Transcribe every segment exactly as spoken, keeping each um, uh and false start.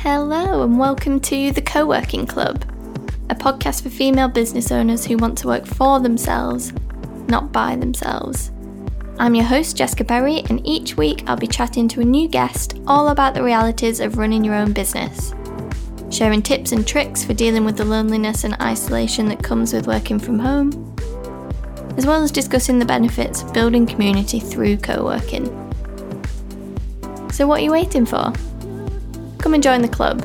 Hello and welcome to The Co-Working Club, a podcast for female business owners who want to work for themselves, not by themselves. I'm your host Jessica Berry, and each week I'll be chatting to a new guest all about the realities of running your own business, sharing tips and tricks for dealing with the loneliness and isolation that comes with working from home, as well as discussing the benefits of building community through co-working. So what are you waiting for? Come and join the club.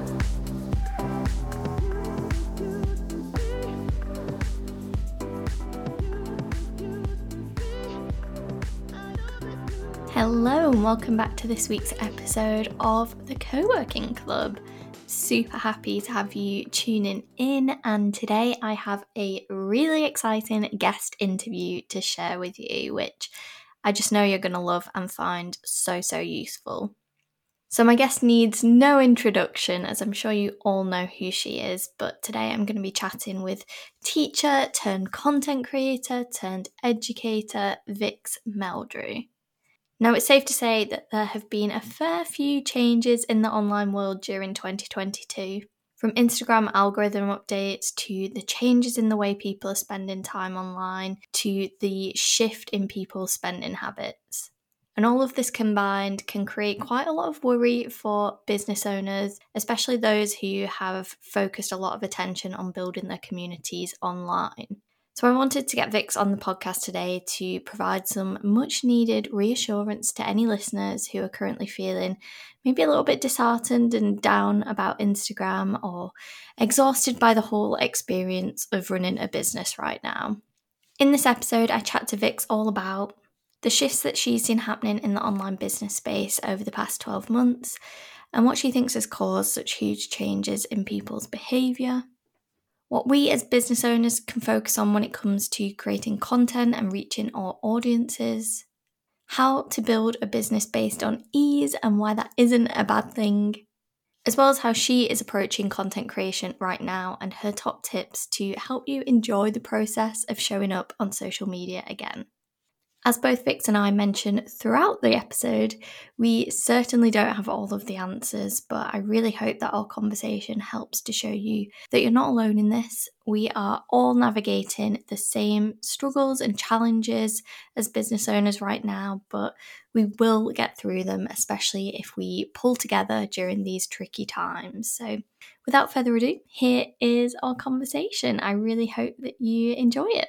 Hello and welcome back to this week's episode of the Co-Working Club. Super happy to have you tuning in, and today I have a really exciting guest interview to share with you, which I just know you're going to love and find so, so useful. So my guest needs no introduction, as I'm sure you all know who she is, but today I'm going to be chatting with teacher turned content creator turned educator Vix Meldrew. Now, it's safe to say that there have been a fair few changes in the online world during twenty twenty-two, from Instagram algorithm updates to the changes in the way people are spending time online to the shift in people's spending habits. And all of this combined can create quite a lot of worry for business owners, especially those who have focused a lot of attention on building their communities online. So I wanted to get Vix on the podcast today to provide some much needed reassurance to any listeners who are currently feeling maybe a little bit disheartened and down about Instagram or exhausted by the whole experience of running a business right now. In this episode, I chat to Vix all about the shifts that she's seen happening in the online business space over the past twelve months, and what she thinks has caused such huge changes in people's behaviour, what we as business owners can focus on when it comes to creating content and reaching our audiences, how to build a business based on ease and why that isn't a bad thing, as well as how she is approaching content creation right now and her top tips to help you enjoy the process of showing up on social media again. As both Vix and I mention throughout the episode, we certainly don't have all of the answers, but I really hope that our conversation helps to show you that you're not alone in this. We are all navigating the same struggles and challenges as business owners right now, but we will get through them, especially if we pull together during these tricky times. So without further ado, here is our conversation. I really hope that you enjoy it.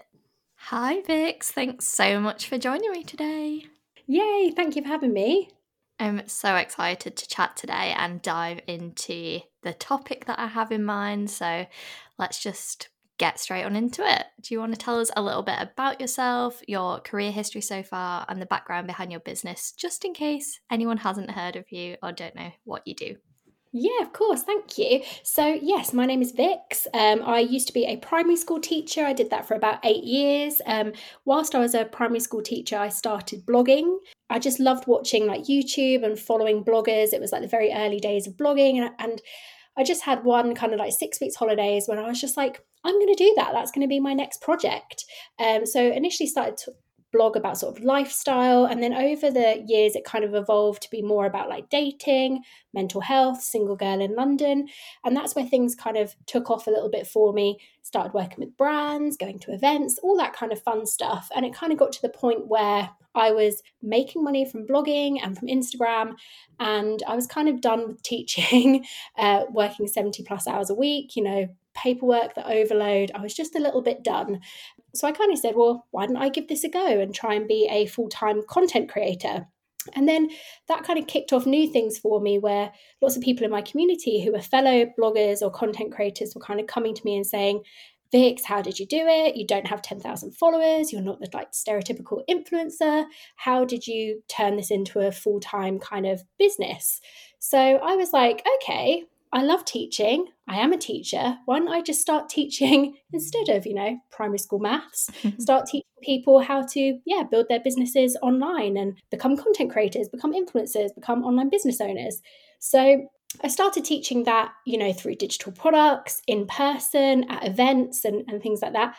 Hi Vix, thanks so much for joining me today. Yay, thank you for having me. I'm so excited to chat today and dive into the topic that I have in mind, so let's just get straight on into it. Do you want to tell us a little bit about yourself, your career history so far, and the background behind your business, just in case anyone hasn't heard of you or don't know what you do? Yeah, of course. Thank you. So, yes, my name is Vix. Um, I used to be a primary school teacher. I did that for about eight years. Um, whilst I was a primary school teacher, I started blogging. I just loved watching like YouTube and following bloggers. It was like the very early days of blogging. And, and I just had one kind of like six weeks holidays when I was just like, I'm going to do that. That's going to be my next project. Um, so initially started to blog about sort of lifestyle, and then over the years it kind of evolved to be more about like dating, mental health, single girl in London, and that's where things kind of took off a little bit for me. Started working with brands, going to events, all that kind of fun stuff, and it kind of got to the point where I was making money from blogging and from Instagram, and I was kind of done with teaching, uh, working seventy plus hours a week, you know, paperwork, the overload. I was just a little bit done. So I kind of said, well, why don't I give this a go and try and be a full-time content creator? And then that kind of kicked off new things for me, where lots of people in my community who were fellow bloggers or content creators were kind of coming to me and saying, Vix, how did you do it? You don't have ten thousand followers. You're not the like stereotypical influencer. How did you turn this into a full-time kind of business? So I was like, okay, I love teaching. I am a teacher. Why don't I just start teaching instead of, you know, primary school maths, start teaching people how to, yeah, build their businesses online and become content creators, become influencers, become online business owners. So I started teaching that, you know, through digital products, in person, at events and, and things like that.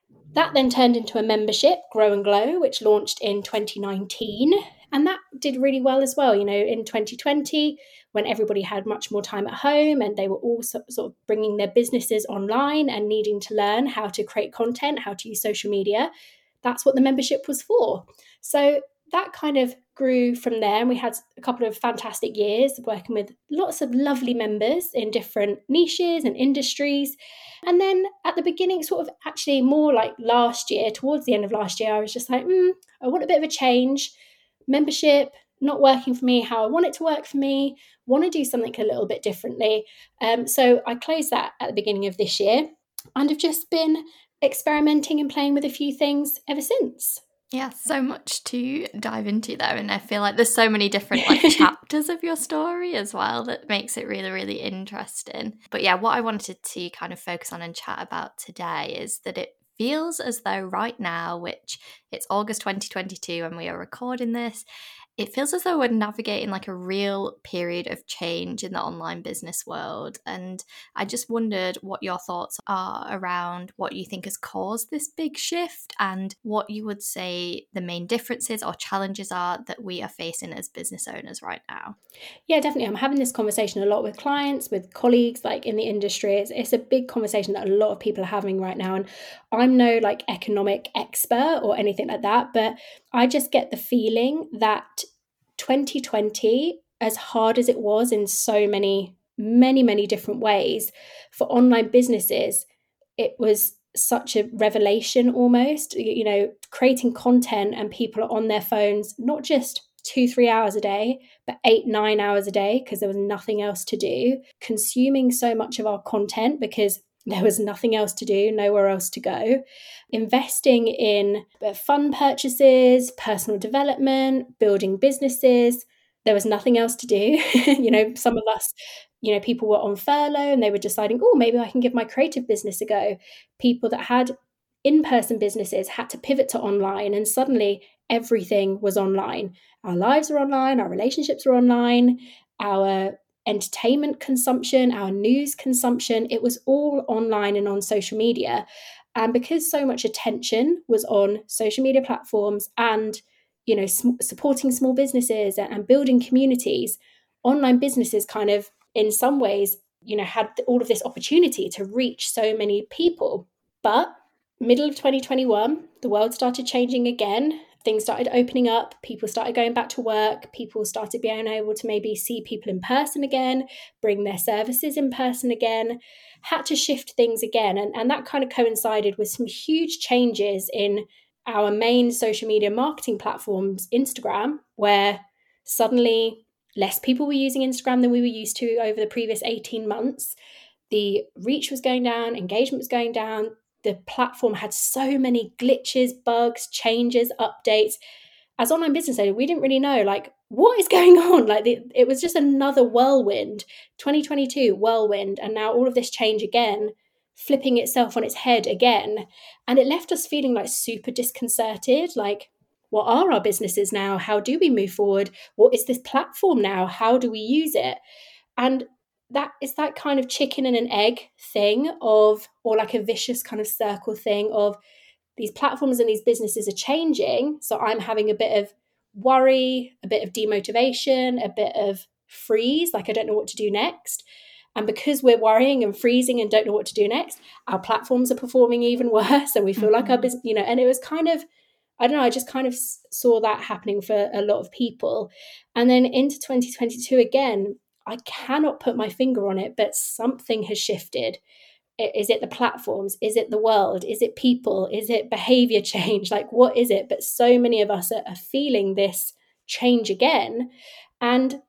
That then turned into a membership, Grow and Glow, which launched in twenty nineteen. And that did really well as well. You know, in twenty twenty, when everybody had much more time at home and they were all sort of bringing their businesses online and needing to learn how to create content, how to use social media, that's what the membership was for. So that kind of grew from there. And we had a couple of fantastic years working with lots of lovely members in different niches and industries. And then at the beginning, sort of actually more like last year, towards the end of last year, I was just like, mm, I want a bit of a change. Membership not working for me how I want it to work for me, want to do something a little bit differently. Um, so I closed that at the beginning of this year and have just been experimenting and playing with a few things ever since. Yeah, so much to dive into there, and I feel like there's so many different like chapters of your story as well that makes it really, really interesting. But yeah, what I wanted to kind of focus on and chat about today is that it feels as though right now, which it's August twenty twenty-two and we are recording this, it feels as though we're navigating like a real period of change in the online business world. And I just wondered what your thoughts are around what you think has caused this big shift and what you would say the main differences or challenges are that we are facing as business owners right now. Yeah, definitely. I'm having this conversation a lot with clients, with colleagues, like in the industry. It's, it's a big conversation that a lot of people are having right now. And I'm no like economic expert or anything like that, but I just get the feeling that twenty twenty, as hard as it was in so many, many, many different ways for online businesses, it was such a revelation almost, you know, creating content and people are on their phones, not just two, three hours a day, but eight, nine hours a day because there was nothing else to do, consuming so much of our content because there was nothing else to do, nowhere else to go, investing in fund purchases, personal development, building businesses. There was nothing else to do. You know, some of us, you know, people were on furlough and they were deciding, oh, maybe I can give my creative business a go. People that had in-person businesses had to pivot to online, and suddenly everything was online. Our lives are online, our relationships are online, our entertainment consumption, our news consumption, it was all online and on social media. And because so much attention was on social media platforms and, you know, sm- supporting small businesses and, and building communities, online businesses kind of, in some ways, you know, had all of this opportunity to reach so many people. But middle of twenty twenty-one, the world started changing again. Things started opening up, people started going back to work, people started being able to maybe see people in person again, bring their services in person again, had to shift things again. And, and that kind of coincided with some huge changes in our main social media marketing platforms, Instagram, where suddenly less people were using Instagram than we were used to over the previous eighteen months. The reach was going down, engagement was going down. The platform had so many glitches, bugs, changes, updates. As online business owners, we didn't really know, like, what is going on? Like, the, it was just another whirlwind. twenty twenty-two, whirlwind. And now all of this change again, flipping itself on its head again. And it left us feeling like super disconcerted. Like, what are our businesses now? How do we move forward? What is this platform now? How do we use it? And that is that kind of chicken and an egg thing of, or like a vicious kind of circle thing of, these platforms and these businesses are changing. So I'm having a bit of worry, a bit of demotivation, a bit of freeze, like I don't know what to do next. And because we're worrying and freezing and don't know what to do next, our platforms are performing even worse and we feel mm-hmm. like our business, you know, and it was kind of, I don't know, I just kind of saw that happening for a lot of people. And then into twenty twenty-two again, I cannot put my finger on it, but something has shifted. Is it the platforms? Is it the world? Is it people? Is it behavior change? Like, what is it? But so many of us are, are feeling this change again. And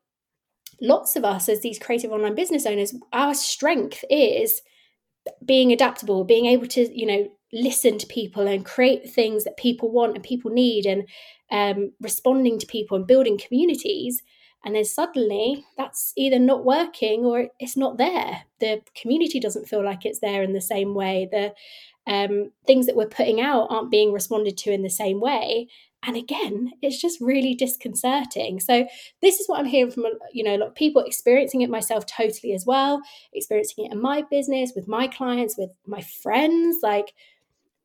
lots of us as these creative online business owners, our strength is being adaptable, being able to, you know, listen to people and create things that people want and people need, and um, responding to people and building communities. And then suddenly that's either not working or it's not there. The community doesn't feel like it's there in the same way. The um, things that we're putting out aren't being responded to in the same way. And again, it's just really disconcerting. So this is what I'm hearing from, you know, a lot of people, experiencing it myself totally as well, experiencing it in my business, with my clients, with my friends. Like,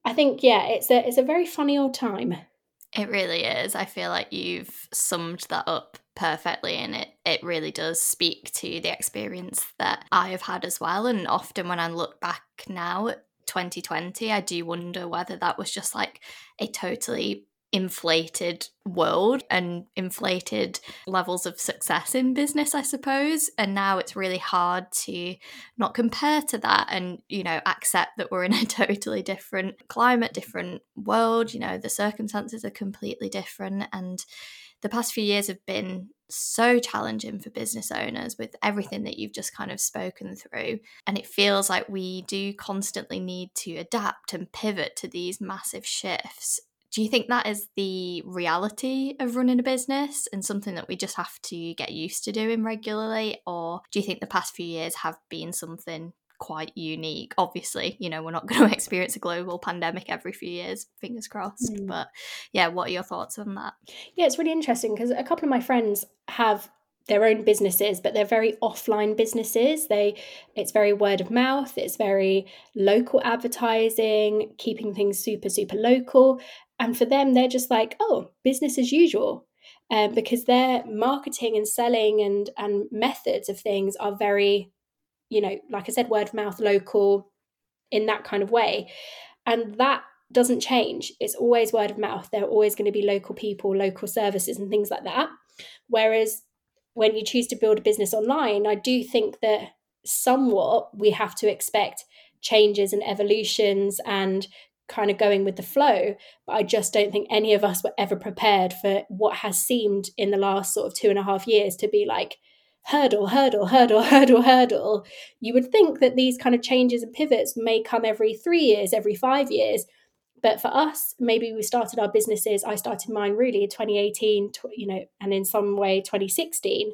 I think, yeah, it's a it's a very funny old time. It really is. I feel like you've summed that up perfectly, and it, it really does speak to the experience that I have had as well. And often when I look back now at twenty twenty, I do wonder whether that was just like a totally inflated world and inflated levels of success in business, I suppose. And now it's really hard to not compare to that and, you know, accept that we're in a totally different climate, different world. You know, the circumstances are completely different. And the past few years have been so challenging for business owners with everything that you've just kind of spoken through. And it feels like we do constantly need to adapt and pivot to these massive shifts. Do you think that is the reality of running a business and something that we just have to get used to doing regularly? Or do you think the past few years have been something quite unique? Obviously, you know, we're not going to experience a global pandemic every few years, fingers crossed. Mm. But yeah, what are your thoughts on that? Yeah, it's really interesting because a couple of my friends have their own businesses, but they're very offline businesses. They, it's very word of mouth. It's very local advertising, keeping things super, super local. And for them, they're just like, oh, business as usual. Um, because their marketing and selling and, and methods of things are very, you know, like I said, word of mouth, local, in that kind of way. And that doesn't change. It's always word of mouth. There are always going to be local people, local services and things like that. Whereas when you choose to build a business online, I do think that somewhat we have to expect changes and evolutions and kind of going with the flow. But I just don't think any of us were ever prepared for what has seemed in the last sort of two and a half years to be like hurdle, hurdle, hurdle, hurdle, hurdle. You would think that these kind of changes and pivots may come every three years, every five years. But for us, maybe we started our businesses. I started mine really in twenty eighteen, you know, and in some way twenty sixteen.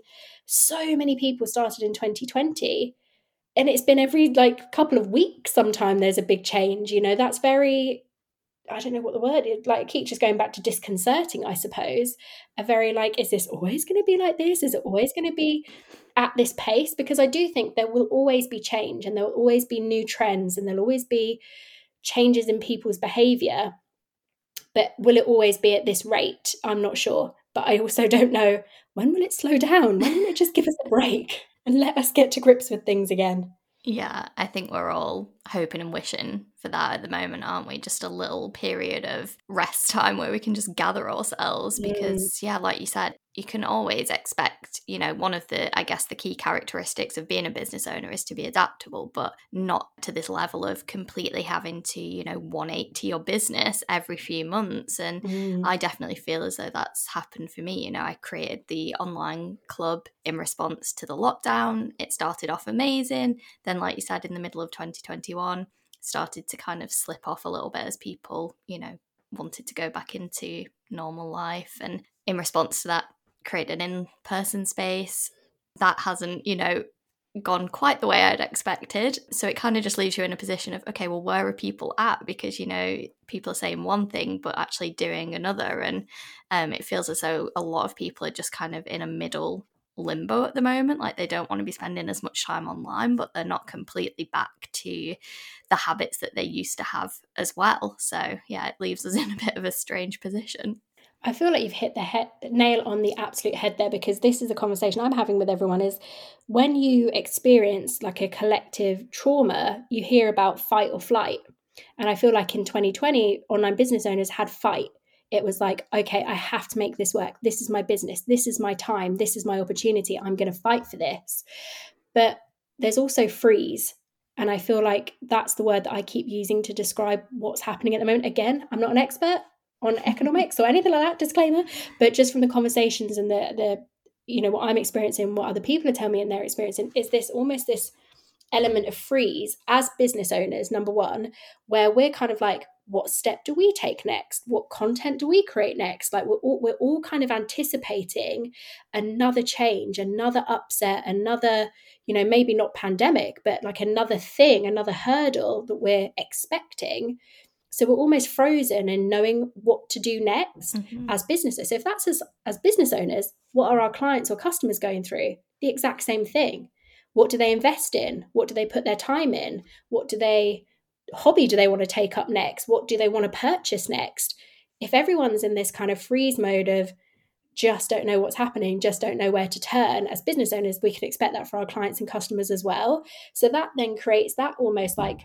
So many people started in twenty twenty. And it's been every like couple of weeks, sometime there's a big change. You know, that's very, I don't know what the word is, like, it keeps just going back to disconcerting, I suppose. A very like, is this always going to be like this? Is it always going to be at this pace? Because I do think there will always be change and there will always be new trends and there'll always be changes in people's behavior. But will it always be at this rate? I'm not sure. But I also don't know, when will it slow down? When will it just give us a break and let us get to grips with things again? Yeah, I think we're all hoping and wishing for that at the moment, aren't we? Just a little period of rest time where we can just gather ourselves because, mm. yeah, like you said, you can always expect, you know, one of the, I guess, the key characteristics of being a business owner is to be adaptable, but not to this level of completely having to, you know, one eighty your business every few months. And mm. I definitely feel as though that's happened for me. You know, I created the online club in response to the lockdown. It started off amazing. Then, like you said, in the middle of twenty twenty-one, started to kind of slip off a little bit as people, you know, wanted to go back into normal life. And in response to that, create an in-person space. That hasn't, you know, gone quite the way I'd expected. So it kind of just leaves you in a position of, okay, well, where are people at? Because, you know, people are saying one thing, but actually doing another. And um, it feels as though a lot of people are just kind of in a middle limbo at the moment. Like they don't want to be spending as much time online, but they're not completely back to the habits that they used to have as well. So yeah, it leaves us in a bit of a strange position. I feel like you've hit the head, nail on the absolute head there, because this is a conversation I'm having with everyone is when you experience like a collective trauma, you hear about fight or flight. And I feel like in twenty twenty, online business owners had fight. It was like, okay, I have to make this work. This is my business. This is my time. This is my opportunity. I'm going to fight for this. But there's also freeze. And I feel like that's the word that I keep using to describe what's happening at the moment. Again, I'm not an expert on economics or anything like that, disclaimer, but just from the conversations and the, the, you know, what I'm experiencing, what other people are telling me and they're experiencing, is this almost this element of freeze as business owners, number one, where we're kind of like, what step do we take next? What content do we create next? Like we're all, we're all kind of anticipating another change, another upset, another, you know, maybe not pandemic, but like another thing, another hurdle that we're expecting. So we're almost frozen in knowing what to do next mm-hmm. as businesses. So if that's as, as business owners, what are our clients or customers going through? The exact same thing. What do they invest in? What do they put their time in? What do they hobby do they want to take up next? What do they want to purchase next? If everyone's in this kind of freeze mode of just don't know what's happening, just don't know where to turn, as business owners, we can expect that for our clients and customers as well. So that then creates that almost like,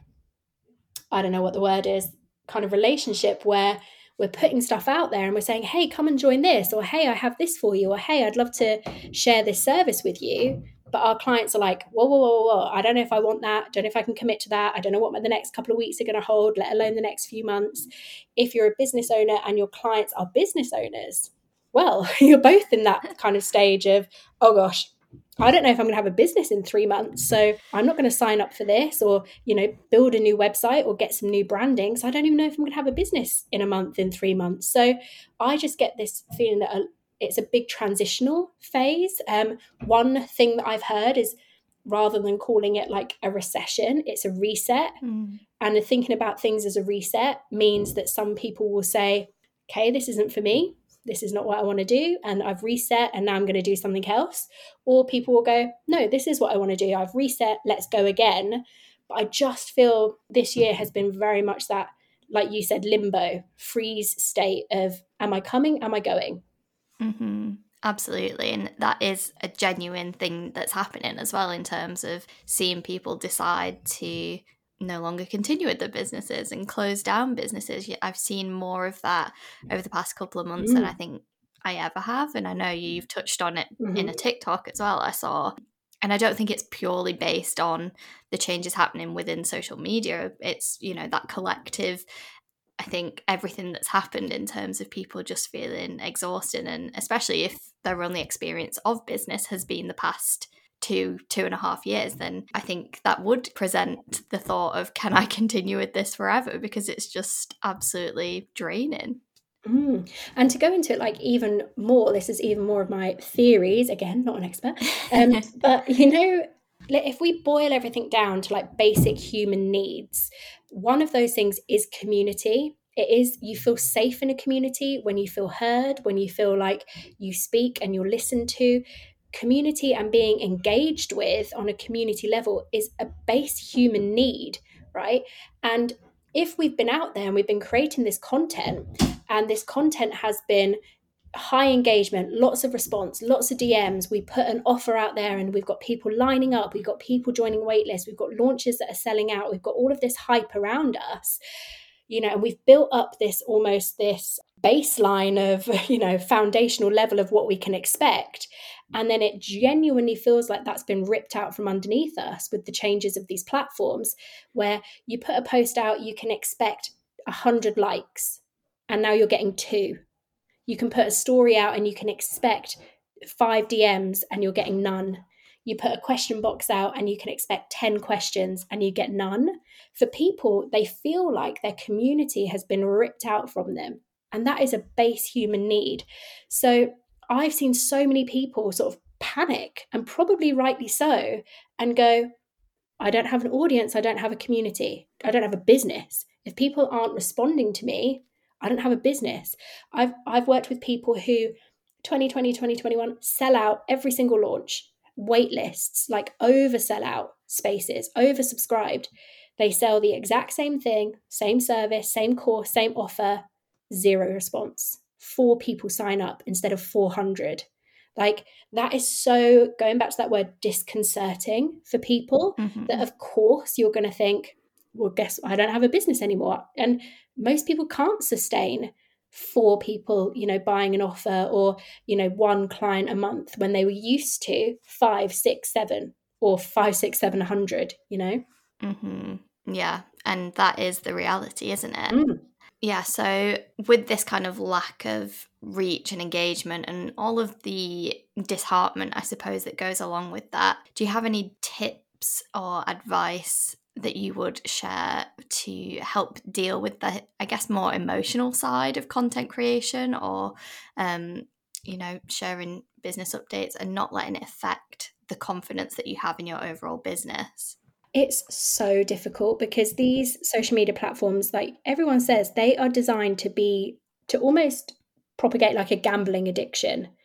I don't know what the word is, kind of relationship where we're putting stuff out there and we're saying, hey, come and join this, or hey, I have this for you, or hey, I'd love to share this service with you. But our clients are like, whoa, whoa, whoa, whoa, I don't know if I want that. I don't know if I can commit to that. I don't know what the next couple of weeks are going to hold, let alone the next few months. If you're a business owner and your clients are business owners, well, you're both in that kind of stage of, oh gosh, I don't know if I'm going to have a business in three months. So I'm not going to sign up for this, or, you know, build a new website or get some new branding. So I don't even know if I'm going to have a business in a month, in three months. So I just get this feeling that it's a big transitional phase. Um, one thing that I've heard is, rather than calling it like a recession, it's a reset. Mm. And thinking about things as a reset means that some people will say, okay, this isn't for me. This is not what I want to do. And I've reset and now I'm going to do something else. Or people will go, no, this is what I want to do. I've reset. Let's go again. But I just feel this year has been very much that, like you said, limbo, freeze state of, am I coming? Am I going? Mm-hmm. Absolutely. And that is a genuine thing that's happening as well, in terms of seeing people decide to no longer continue with their businesses and close down businesses. I've seen more of that over the past couple of months mm. than I think I ever have. And I know you've touched on it mm-hmm. in a TikTok as well, I saw. And I don't think it's purely based on the changes happening within social media. It's, you know, that collective, I think everything that's happened in terms of people just feeling exhausted, and especially if their only experience of business has been the past two, two and a half years, then I think that would present the thought of, can I continue with this forever? Because it's just absolutely draining. Mm. And to go into it like even more, this is even more of my theories, again, not an expert, um, but you know, if we boil everything down to like basic human needs, one of those things is community. It is, you feel safe in a community when you feel heard, when you feel like you speak and you're listened to. Community and being engaged with on a community level is a base human need, right? And if we've been out there and we've been creating this content, and this content has been high engagement, lots of response, lots of D Ms, we put an offer out there and we've got people lining up, we've got people joining waitlists, we've got launches that are selling out, we've got all of this hype around us, you know, and we've built up this almost this baseline of, you know, foundational level of what we can expect. And then it genuinely feels like that's been ripped out from underneath us with the changes of these platforms, where you put a post out, you can expect one hundred likes, and now you're getting two. You can put a story out and you can expect five D Ms and you're getting none. You put a question box out and you can expect ten questions and you get none. For people, they feel like their community has been ripped out from them. And that is a base human need. So I've seen so many people sort of panic, and probably rightly so, and go, I don't have an audience, I don't have a community, I don't have a business. If people aren't responding to me, I don't have a business. I've I've worked with people who twenty twenty, twenty twenty-one sell out every single launch, wait lists, like over sell out spaces, oversubscribed. They sell the exact same thing, same service, same course, same offer, zero response. Four people sign up instead of four hundred. Like, that is so, going back to that word, disconcerting for people, mm-hmm. that of course you're going to think, well, guess I don't have a business anymore. And most people can't sustain four people, you know, buying an offer, or, you know, one client a month, when they were used to five, six, seven, or five, six, seven hundred, you know? Mm-hmm. Yeah. And that is the reality, isn't it? Mm. Yeah, so with this kind of lack of reach and engagement and all of the disheartenment, I suppose, that goes along with that, do you have any tips or advice that you would share to help deal with the, I guess, more emotional side of content creation, or, um, you know, sharing business updates and not letting it affect the confidence that you have in your overall business? It's so difficult, because these social media platforms, like everyone says, they are designed to be, to almost propagate like a gambling addiction.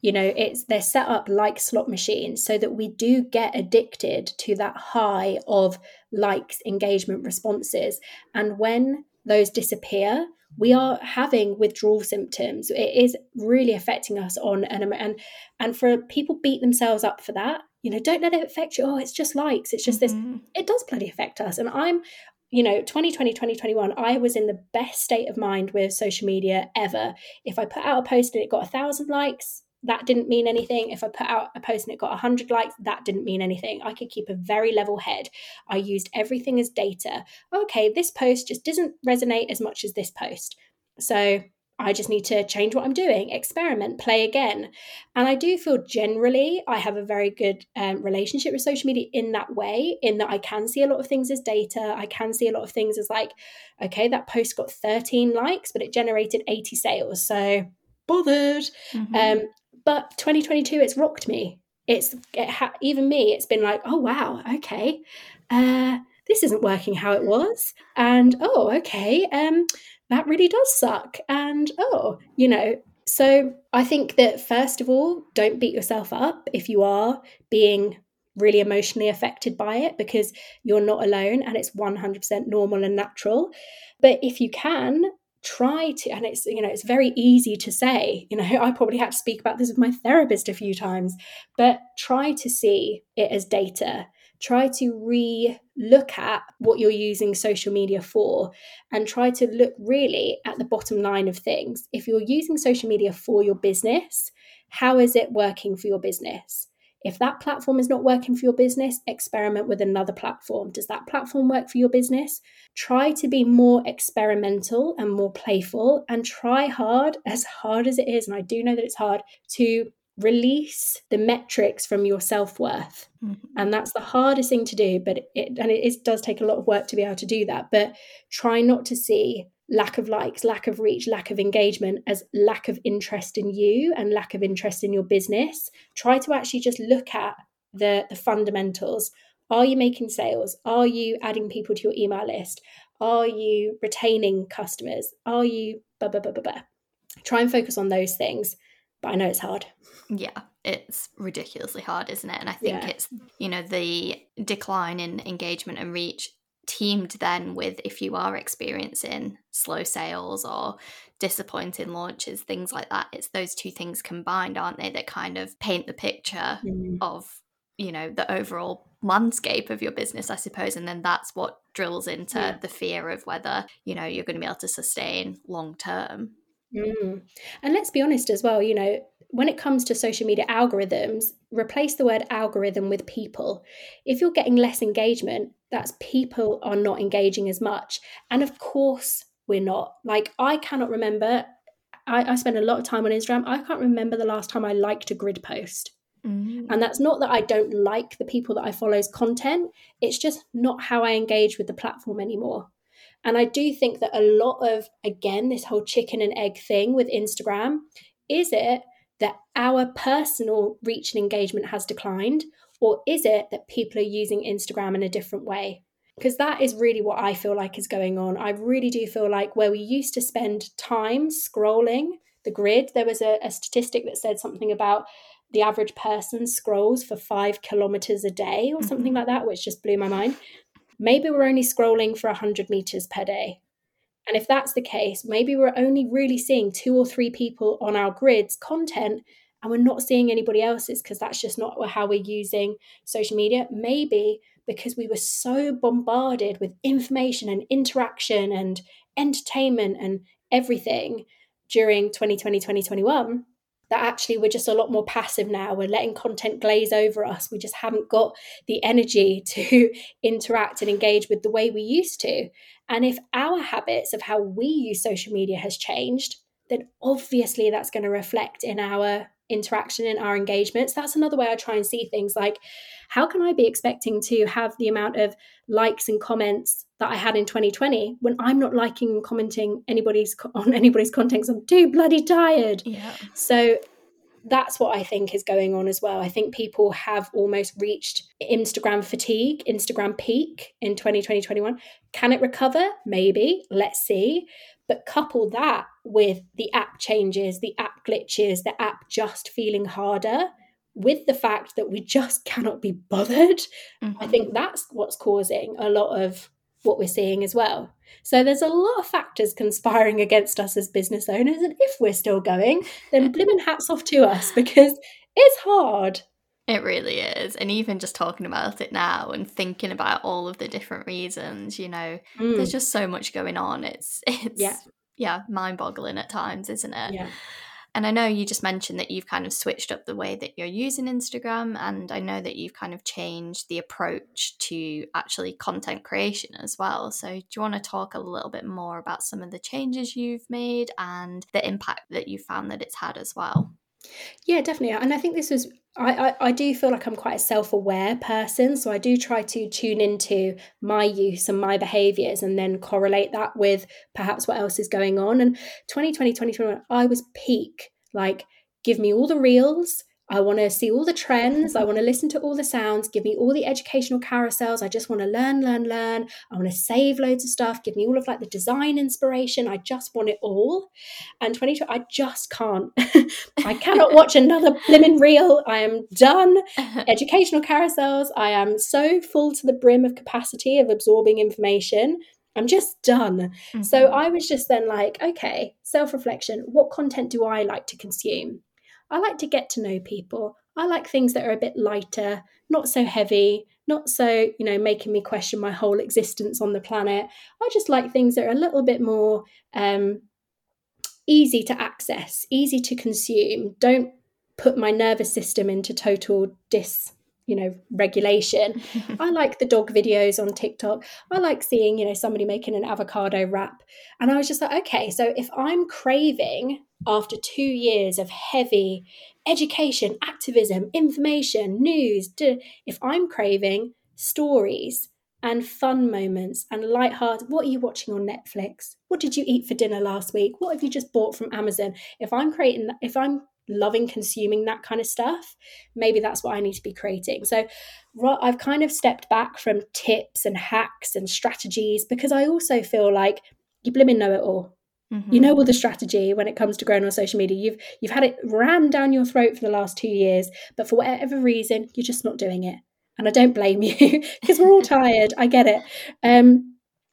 You know, it's they're set up like slot machines so that we do get addicted to that high of likes, engagement, responses. And when those disappear, we are having withdrawal symptoms. It is really affecting us on an and and for people beat themselves up for that. You know, don't let it affect you. Oh, it's just likes. It's just mm-hmm. this. It does bloody affect us. And I'm, you know, twenty twenty, twenty twenty-one, I was in the best state of mind with social media ever. If I put out a post and it got a thousand likes, that didn't mean anything. If I put out a post and it got one hundred likes, that didn't mean anything. I could keep a very level head. I used everything as data. Okay, this post just doesn't resonate as much as this post. So I just need to change what I'm doing, experiment, play again. And I do feel generally I have a very good um, relationship with social media in that way, in that I can see a lot of things as data. I can see a lot of things as like, okay, that post got thirteen likes, but it generated eighty sales. So bothered. Mm-hmm. Um, but twenty twenty-two, it's rocked me. It's it ha- even me, it's been like, oh, wow, okay. Uh, this isn't working how it was. And, oh, okay. Um, that really does suck. And, oh, you know, so I think that first of all, don't beat yourself up if you are being really emotionally affected by it, because you're not alone and it's one hundred percent normal and natural. But if you can, try to, and it's, you know, it's very easy to say, you know, I probably had to speak about this with my therapist a few times, but try to see it as data. Try to re-look at what you're using social media for and try to look really at the bottom line of things. If you're using social media for your business, how is it working for your business? If that platform is not working for your business, experiment with another platform. Does that platform work for your business? Try to be more experimental and more playful and try hard, as hard as it is, and I do know that it's hard, to release the metrics from your self-worth. Mm-hmm. And that's the hardest thing to do, but it and it is, does take a lot of work to be able to do that. But try not to see lack of likes, lack of reach, lack of engagement as lack of interest in you and lack of interest in your business. Try to actually just look at the, the fundamentals. Are you making sales? Are you adding people to your email list? Are you retaining customers? Are you blah, blah, blah, blah, blah. Try and focus on those things. But I know it's hard. Yeah, it's ridiculously hard, isn't it? And I think yeah. it's, you know, the decline in engagement and reach teamed then with if you are experiencing slow sales or disappointing launches, things like that, it's those two things combined, aren't they, that kind of paint the picture mm. of, you know, the overall landscape of your business, I suppose. And then that's what drills into yeah. the fear of whether, you know, you're going to be able to sustain long term. Mm. And let's be honest as well, you know, when it comes to social media algorithms, replace the word algorithm with people. If you're getting less engagement, that's people are not engaging as much. And of course we're not. Like, I cannot remember, I, I spend a lot of time on Instagram. I can't remember the last time I liked a grid post. Mm. And that's not that I don't like the people that I follow's content. It's just not how I engage with the platform anymore. And I do think that a lot of, again, this whole chicken and egg thing with Instagram, is it that our personal reach and engagement has declined? Or is it that people are using Instagram in a different way? Because that is really what I feel like is going on. I really do feel like where we used to spend time scrolling the grid, there was a, a statistic that said something about the average person scrolls for five kilometers a day or something mm-hmm. like that, which just blew my mind. Maybe we're only scrolling for one hundred meters per day. And if that's the case, maybe we're only really seeing two or three people on our grid's content and we're not seeing anybody else's because that's just not how we're using social media. Maybe because we were so bombarded with information and interaction and entertainment and everything during twenty twenty, twenty twenty-one, that actually we're just a lot more passive now. We're letting content glaze over us. We just haven't got the energy to interact and engage with the way we used to. And if our habits of how we use social media has changed, then obviously that's going to reflect in our interaction and our engagements. That's another way I try and see things, like, how can I be expecting to have the amount of likes and comments that I had in twenty twenty when I'm not liking and commenting anybody's on anybody's content because I'm too bloody tired. Yeah. So that's what I think is going on as well. I think people have almost reached Instagram fatigue, Instagram peak in twenty twenty, twenty-one. Can it recover? Maybe. Let's see. But couple that with the app changes, the app glitches, the app just feeling harder, with the fact that we just cannot be bothered. Mm-hmm. I think that's what's causing a lot of what we're seeing as well. So there's a lot of factors conspiring against us as business owners. And if we're still going, then blimmin' hats off to us, because it's hard. It really is. And even just talking about it now and thinking about all of the different reasons, you know, mm. there's just so much going on. It's, it's yeah, yeah mind-boggling at times, isn't it? Yeah. And I know you just mentioned that you've kind of switched up the way that you're using Instagram, and I know that you've kind of changed the approach to actually content creation as well. So do you want to talk a little bit more about some of the changes you've made and the impact that you found that it's had as well? Yeah, definitely. And I think this was, I, I, I do feel like I'm quite a self-aware person. So I do try to tune into my use and my behaviours and then correlate that with perhaps what else is going on. And twenty twenty, twenty twenty-one, I was peak, like, give me all the reels. I want to see all the trends. I want to listen to all the sounds. Give me all the educational carousels. I just want to learn, learn, learn. I want to save loads of stuff. Give me all of like the design inspiration. I just want it all. And twenty twenty, I just can't. I cannot watch another blimmin' reel. I am done. Educational carousels. I am so full to the brim of capacity of absorbing information. I'm just done. Mm-hmm. So I was just then like, okay, self-reflection. What content do I like to consume? I like to get to know people. I like things that are a bit lighter, not so heavy, not so, you know, making me question my whole existence on the planet. I just like things that are a little bit more um, easy to access, easy to consume. Don't put my nervous system into total dis, you know, regulation. I like the dog videos on TikTok. I like seeing, you know, somebody making an avocado wrap. And I was just like, okay, so if I'm craving after two years of heavy education, activism, information, news, if I'm craving stories and fun moments and lighthearted, what are you watching on Netflix? What did you eat for dinner last week? What have you just bought from Amazon? If I'm creating, if I'm loving consuming that kind of stuff, maybe that's what I need to be creating. So I've kind of stepped back from tips and hacks and strategies, because I also feel like you blimmin' know it all. Mm-hmm. You know all the strategy when it comes to growing on social media. You've you've had it rammed down your throat for the last two years, but for whatever reason, you're just not doing it. And I don't blame you, because we're all tired. I get it. Um,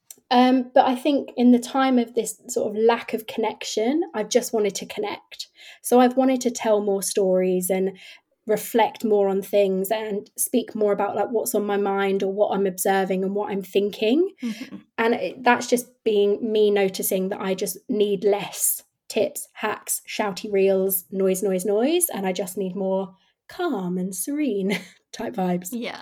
um, but I think in the time of this sort of lack of connection, I've just wanted to connect. So I've wanted to tell more stories and reflect more on things and speak more about like what's on my mind or what I'm observing and what I'm thinking. Mm-hmm. And it, that's just being me noticing that I just need less tips, hacks, shouty reels, noise, noise, noise. And I just need more calm and serene type vibes. Yeah.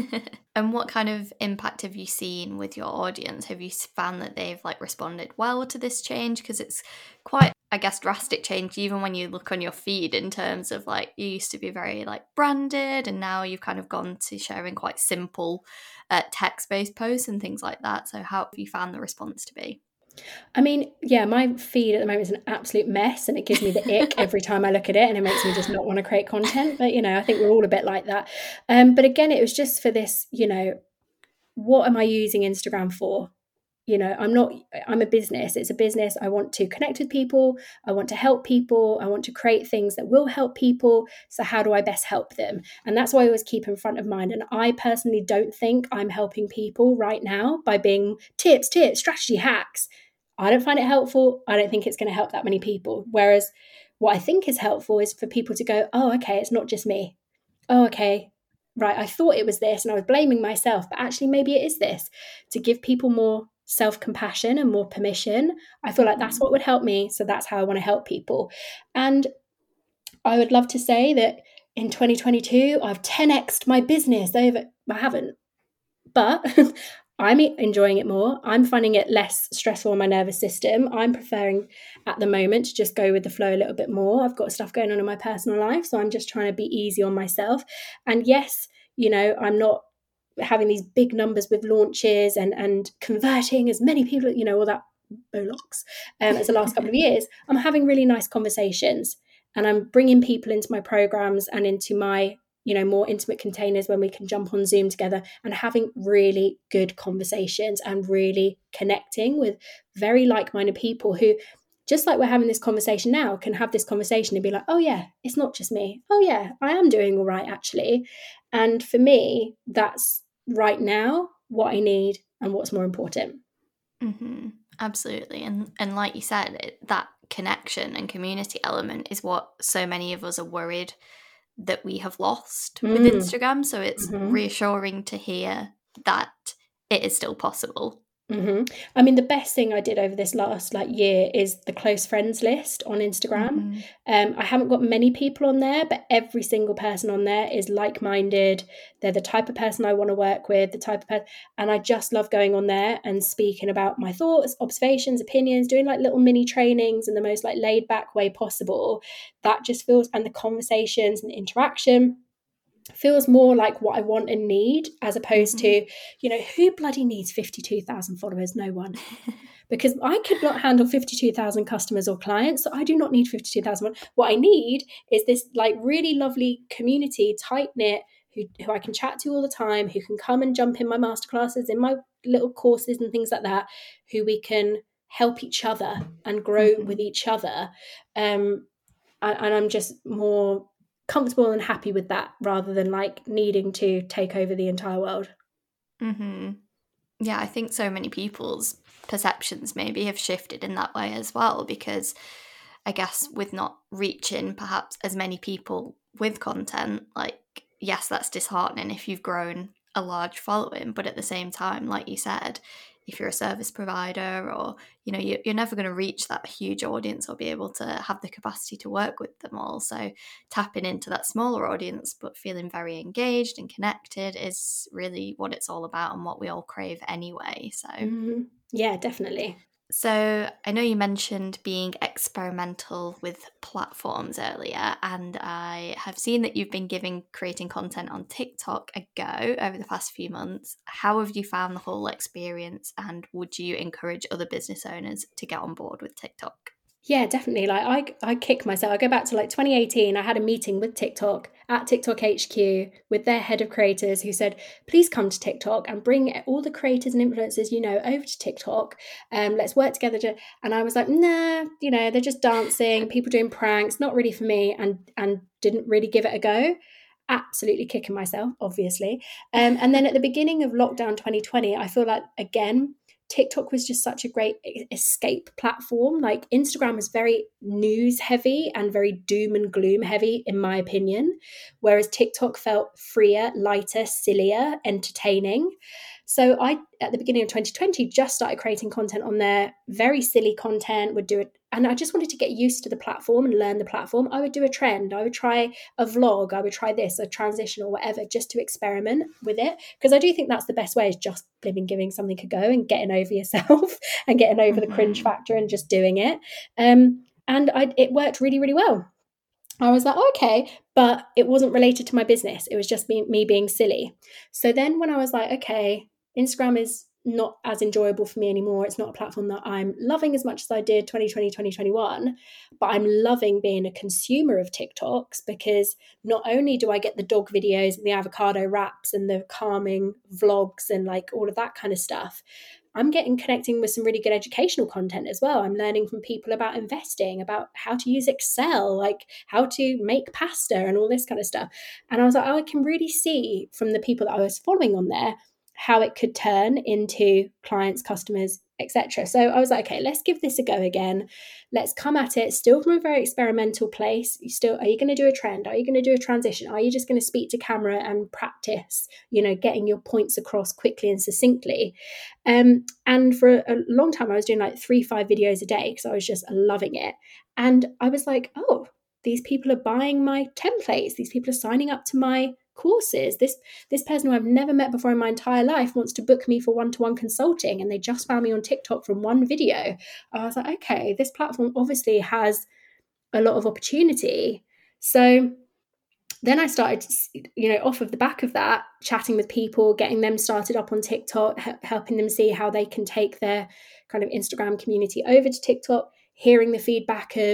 And what kind of impact have you seen with your audience? Have you found that they've like responded well to this change? Because it's quite, I guess, drastic change, even when you look on your feed, in terms of like, you used to be very like branded, and now you've kind of gone to sharing quite simple uh, text-based posts and things like that. So how have you found the response to be? I mean, yeah, my feed at the moment is an absolute mess, and it gives me the ick every time I look at it, and it makes me just not want to create content. But, you know, I think we're all a bit like that. Um, but again, it was just for this, you know, what am I using Instagram for? You know, I'm not, I'm a business. It's a business. I want to connect with people. I want to help people. I want to create things that will help people. So how do I best help them? And that's what I always keep in front of mind. And I personally don't think I'm helping people right now by being tips, tips, strategy, hacks. I don't find it helpful. I don't think it's going to help that many people. Whereas what I think is helpful is for people to go, oh, okay, it's not just me. Oh, okay, right, I thought it was this and I was blaming myself, but actually maybe it is this. To give people more self-compassion and more permission. I feel like that's what would help me. So that's how I want to help people. And I would love to say that in twenty twenty-two, I've ten x'd my business over. I haven't, but I'm enjoying it more. I'm finding it less stressful on my nervous system. I'm preferring at the moment to just go with the flow a little bit more. I've got stuff going on in my personal life, so I'm just trying to be easy on myself. And yes, you know, I'm not having these big numbers with launches and and converting as many people, you know, all that bollocks um, as the last couple of years. I'm having really nice conversations. and I'm bringing people into my programs and into my, you know, more intimate containers when we can jump on Zoom together and having really good conversations and really connecting with very like-minded people who, just like we're having this conversation now, can have this conversation and be like, oh yeah, it's not just me. Oh yeah, I am doing all right, actually. And for me, that's right now what I need and what's more important. Mm-hmm. Absolutely. And and like you said, it, that connection and community element is what so many of us are worried that we have lost mm. with Instagram. So it's mm-hmm. reassuring to hear that it is still possible. Mm-hmm. I mean, the best thing I did over this last like year is the close friends list on Instagram. Mm-hmm. Um, I haven't got many people on there, but every single person on there is like-minded. They're the type of person I want to work with, the type of person, and I just love going on there and speaking about my thoughts, observations, opinions, doing like little mini trainings in the most like laid back way possible. That just feels, and the conversations and the interaction feels more like what I want and need, as opposed mm-hmm. to, you know, who bloody needs fifty-two thousand followers? No one. Because I could not handle fifty-two thousand customers or clients, so I do not need fifty-two thousand. What I need is this like really lovely community, tight-knit, who, who I can chat to all the time, who can come and jump in my masterclasses, in my little courses and things like that, who we can help each other and grow mm-hmm. with each other. Um, and, and I'm just more comfortable and happy with that, rather than like needing to take over the entire world. Mm-hmm. Yeah, I think so many people's perceptions maybe have shifted in that way as well, because I guess with not reaching perhaps as many people with content, like, yes, that's disheartening if you've grown a large following, but at the same time, like you said, if you're a service provider, or, you know, you're never going to reach that huge audience or be able to have the capacity to work with them all. So tapping into that smaller audience, but feeling very engaged and connected, is really what it's all about and what we all crave anyway. So mm-hmm. yeah, definitely. So I know you mentioned being experimental with platforms earlier, and I have seen that you've been giving creating content on TikTok a go over the past few months. How have you found the whole experience, and would you encourage other business owners to get on board with TikTok? Yeah, definitely. Like I, I kick myself. I go back to like twenty eighteen. I had a meeting with TikTok at TikTok H Q with their head of creators, who said, please come to TikTok and bring all the creators and influencers you know over to TikTok. Um, let's work together. To, and I was like, nah, you know, they're just dancing, people doing pranks, not really for me, and and didn't really give it a go. Absolutely kicking myself, obviously. Um, and then at the beginning of lockdown twenty twenty, I feel like, again, TikTok was just such a great escape platform. Like Instagram was very news heavy and very doom and gloom heavy, in my opinion, whereas TikTok felt freer, lighter, sillier, entertaining. So I, at the beginning of twenty twenty, just started creating content on there, very silly content, would do it. And I just wanted to get used to the platform and learn the platform. I would do a trend. I would try a vlog. I would try this, a transition or whatever, just to experiment with it. Because I do think that's the best way, is just living, giving something a go and getting over yourself and getting over mm-hmm. the cringe factor and just doing it. Um, and I, it worked really, really well. I was like, oh, okay, but it wasn't related to my business. It was just me, me being silly. So then when I was like, okay, Instagram is not as enjoyable for me anymore. It's not a platform that I'm loving as much as I did twenty twenty, twenty twenty-one, but I'm loving being a consumer of TikToks, because not only do I get the dog videos and the avocado wraps and the calming vlogs and like all of that kind of stuff, I'm getting connecting with some really good educational content as well. I'm learning from people about investing, about how to use Excel, like how to make pasta and all this kind of stuff. And I was like, oh, I can really see from the people that I was following on there how it could turn into clients, customers, et cetera. So I was like, okay, let's give this a go again. Let's come at it still from a very experimental place. You still, are you going to do a trend? Are you going to do a transition? Are you just going to speak to camera and practice, you know, getting your points across quickly and succinctly? Um, and for a long time, I was doing like three, five videos a day because I was just loving it. And I was like, oh, these people are buying my templates. These people are signing up to my courses. This this person who I've never met before in my entire life wants to book me for one-to-one consulting, and they just found me on TikTok from one video. I was like, okay, this platform obviously has a lot of opportunity. So then I started, you know, off of the back of that, chatting with people, getting them started up on TikTok, he- helping them see how they can take their kind of Instagram community over to TikTok, hearing the feedback of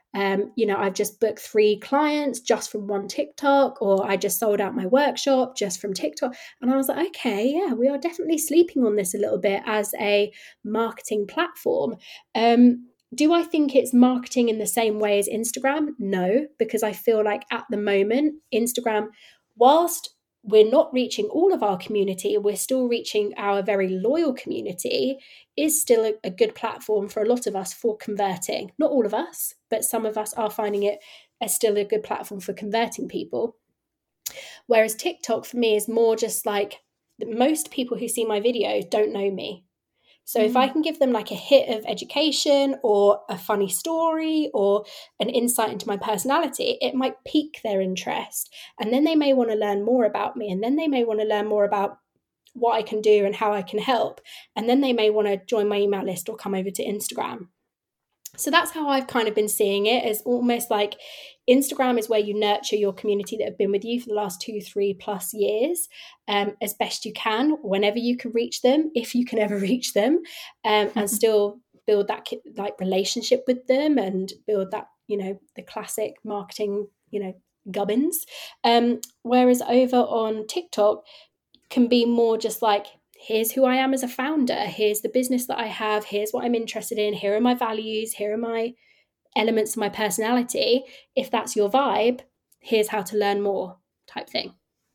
Um, you know, I've just booked three clients just from one TikTok, or I just sold out my workshop just from TikTok. And I was like, okay, yeah, we are definitely sleeping on this a little bit as a marketing platform. Um, do I think it's marketing in the same way as Instagram? No, because I feel like at the moment, Instagram, whilst we're not reaching all of our community, we're still reaching our very loyal community, is still a, a good platform for a lot of us for converting. Not all of us, but some of us are finding it as still a good platform for converting people. Whereas TikTok for me is more just like, most people who see my videos don't know me. So mm. if I can give them like a hit of education or a funny story or an insight into my personality, it might pique their interest. And then they may want to learn more about me. And then they may want to learn more about what I can do and how I can help. And then they may want to join my email list or come over to Instagram. So that's how I've kind of been seeing it, as almost like Instagram is where you nurture your community that have been with you for the last two, three plus years, um, as best you can, whenever you can reach them, if you can ever reach them, um, and still build that like relationship with them and build that, you know, the classic marketing, you know, gubbins. Um, whereas over on TikTok can be more just like, here's who I am as a founder. Here's the business that I have. Here's what I'm interested in. Here are my values. Here are my elements of my personality. If that's your vibe, here's how to learn more type thing.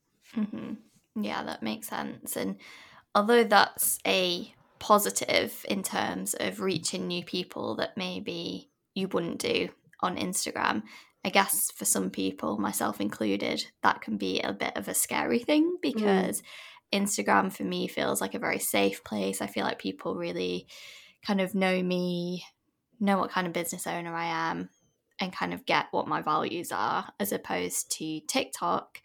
Mm-hmm. Yeah, that makes sense. And although that's a positive in terms of reaching new people that maybe you wouldn't do on Instagram, I guess for some people, myself included, that can be a bit of a scary thing because mm. Instagram for me feels like a very safe place. I feel like people really kind of know me, know what kind of business owner I am, and kind of get what my values are, as opposed to TikTok.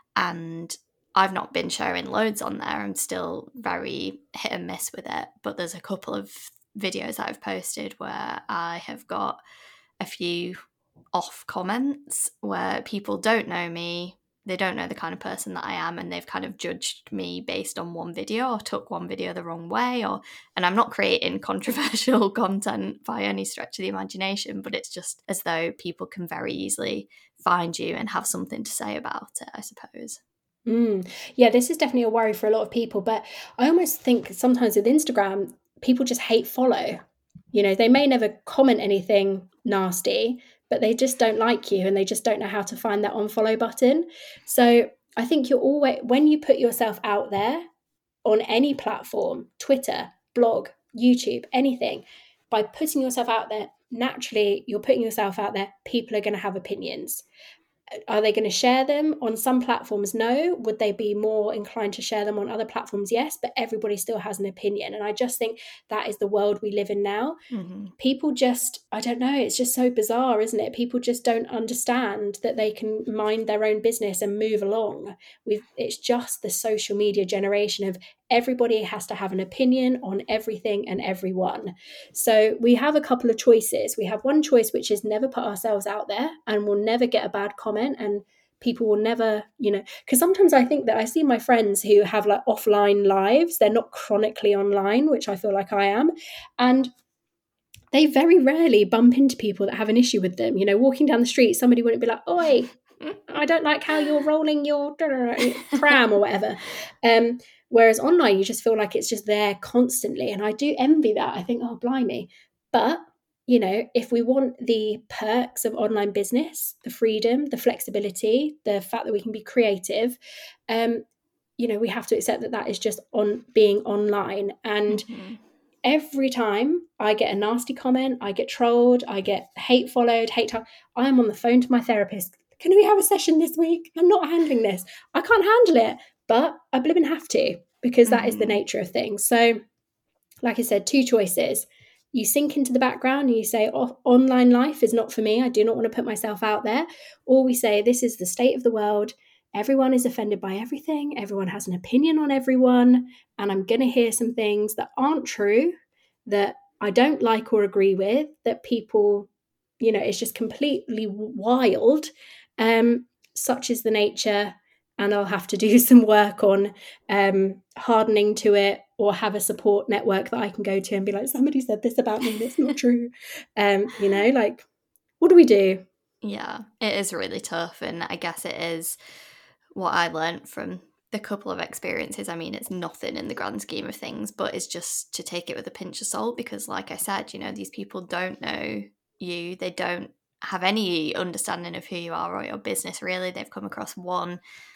And I've not been sharing loads on there. I'm still very hit and miss with it. But there's a couple of videos that I've posted where I have got a few off comments where people don't know me, they don't know the kind of person that I am, and they've kind of judged me based on one video or took one video the wrong way. Or, and I'm not creating controversial content by any stretch of the imagination, but it's just as though people can very easily find you and have something to say about it, I suppose. Mm. Yeah, this is definitely a worry for a lot of people, but I almost think sometimes with Instagram, people just hate follow. You know, they may never comment anything nasty, but they just don't like you and they just don't know how to find that unfollow button. So I think you're always, when you put yourself out there on any platform, Twitter, blog, YouTube, anything, by putting yourself out there, naturally you're putting yourself out there, people are going to have opinions. Are they going to share them on some platforms? No. Would they be more inclined to share them on other platforms? Yes, but everybody still has an opinion. And I just think that is the world we live in now. Mm-hmm. People just, I don't know, it's just so bizarre, isn't it? People just don't understand that they can mind their own business and move along. We've, it's just the social media generation of everybody has to have an opinion on everything and everyone. So we have a couple of choices. We have one choice, which is never put ourselves out there and we'll never get a bad comment, and people will never, you know, because sometimes I think that I see my friends who have like offline lives, they're not chronically online, which I feel like I am, and they very rarely bump into people that have an issue with them. You know, walking down the street, somebody wouldn't be like, oi, I don't like how you're rolling your pram or whatever. Um, whereas online, you just feel like it's just there constantly. And I do envy that. I think, oh, blimey. But, you know, if we want the perks of online business, the freedom, the flexibility, the fact that we can be creative, um, you know, we have to accept that that is just on being online. And mm-hmm. every time I get a nasty comment, I get trolled, I get hate followed, hate talk, I'm on the phone to my therapist. Can we have a session this week? I'm not handling this. I can't handle it, but I believe have to, because that mm-hmm. is the nature of things. So, like I said, two choices. You sink into the background and you say, oh, online life is not for me. I do not want to put myself out there. Or we say, this is the state of the world. Everyone is offended by everything. Everyone has an opinion on everyone. And I'm going to hear some things that aren't true, that I don't like or agree with, that people, you know, it's just completely wild. Um, such is the nature. And I'll have to do some work on um, hardening to it, or have a support network that I can go to and be like, somebody said this about me, that's not true. Um, you know, like what do we do? Yeah, it is really tough, and I guess it is what I learned from the couple of experiences. I mean, it's nothing in the grand scheme of things, but it's just to take it with a pinch of salt because, like I said, you know, these people don't know you. They don't have any understanding of who you are or your business, really. They've come across one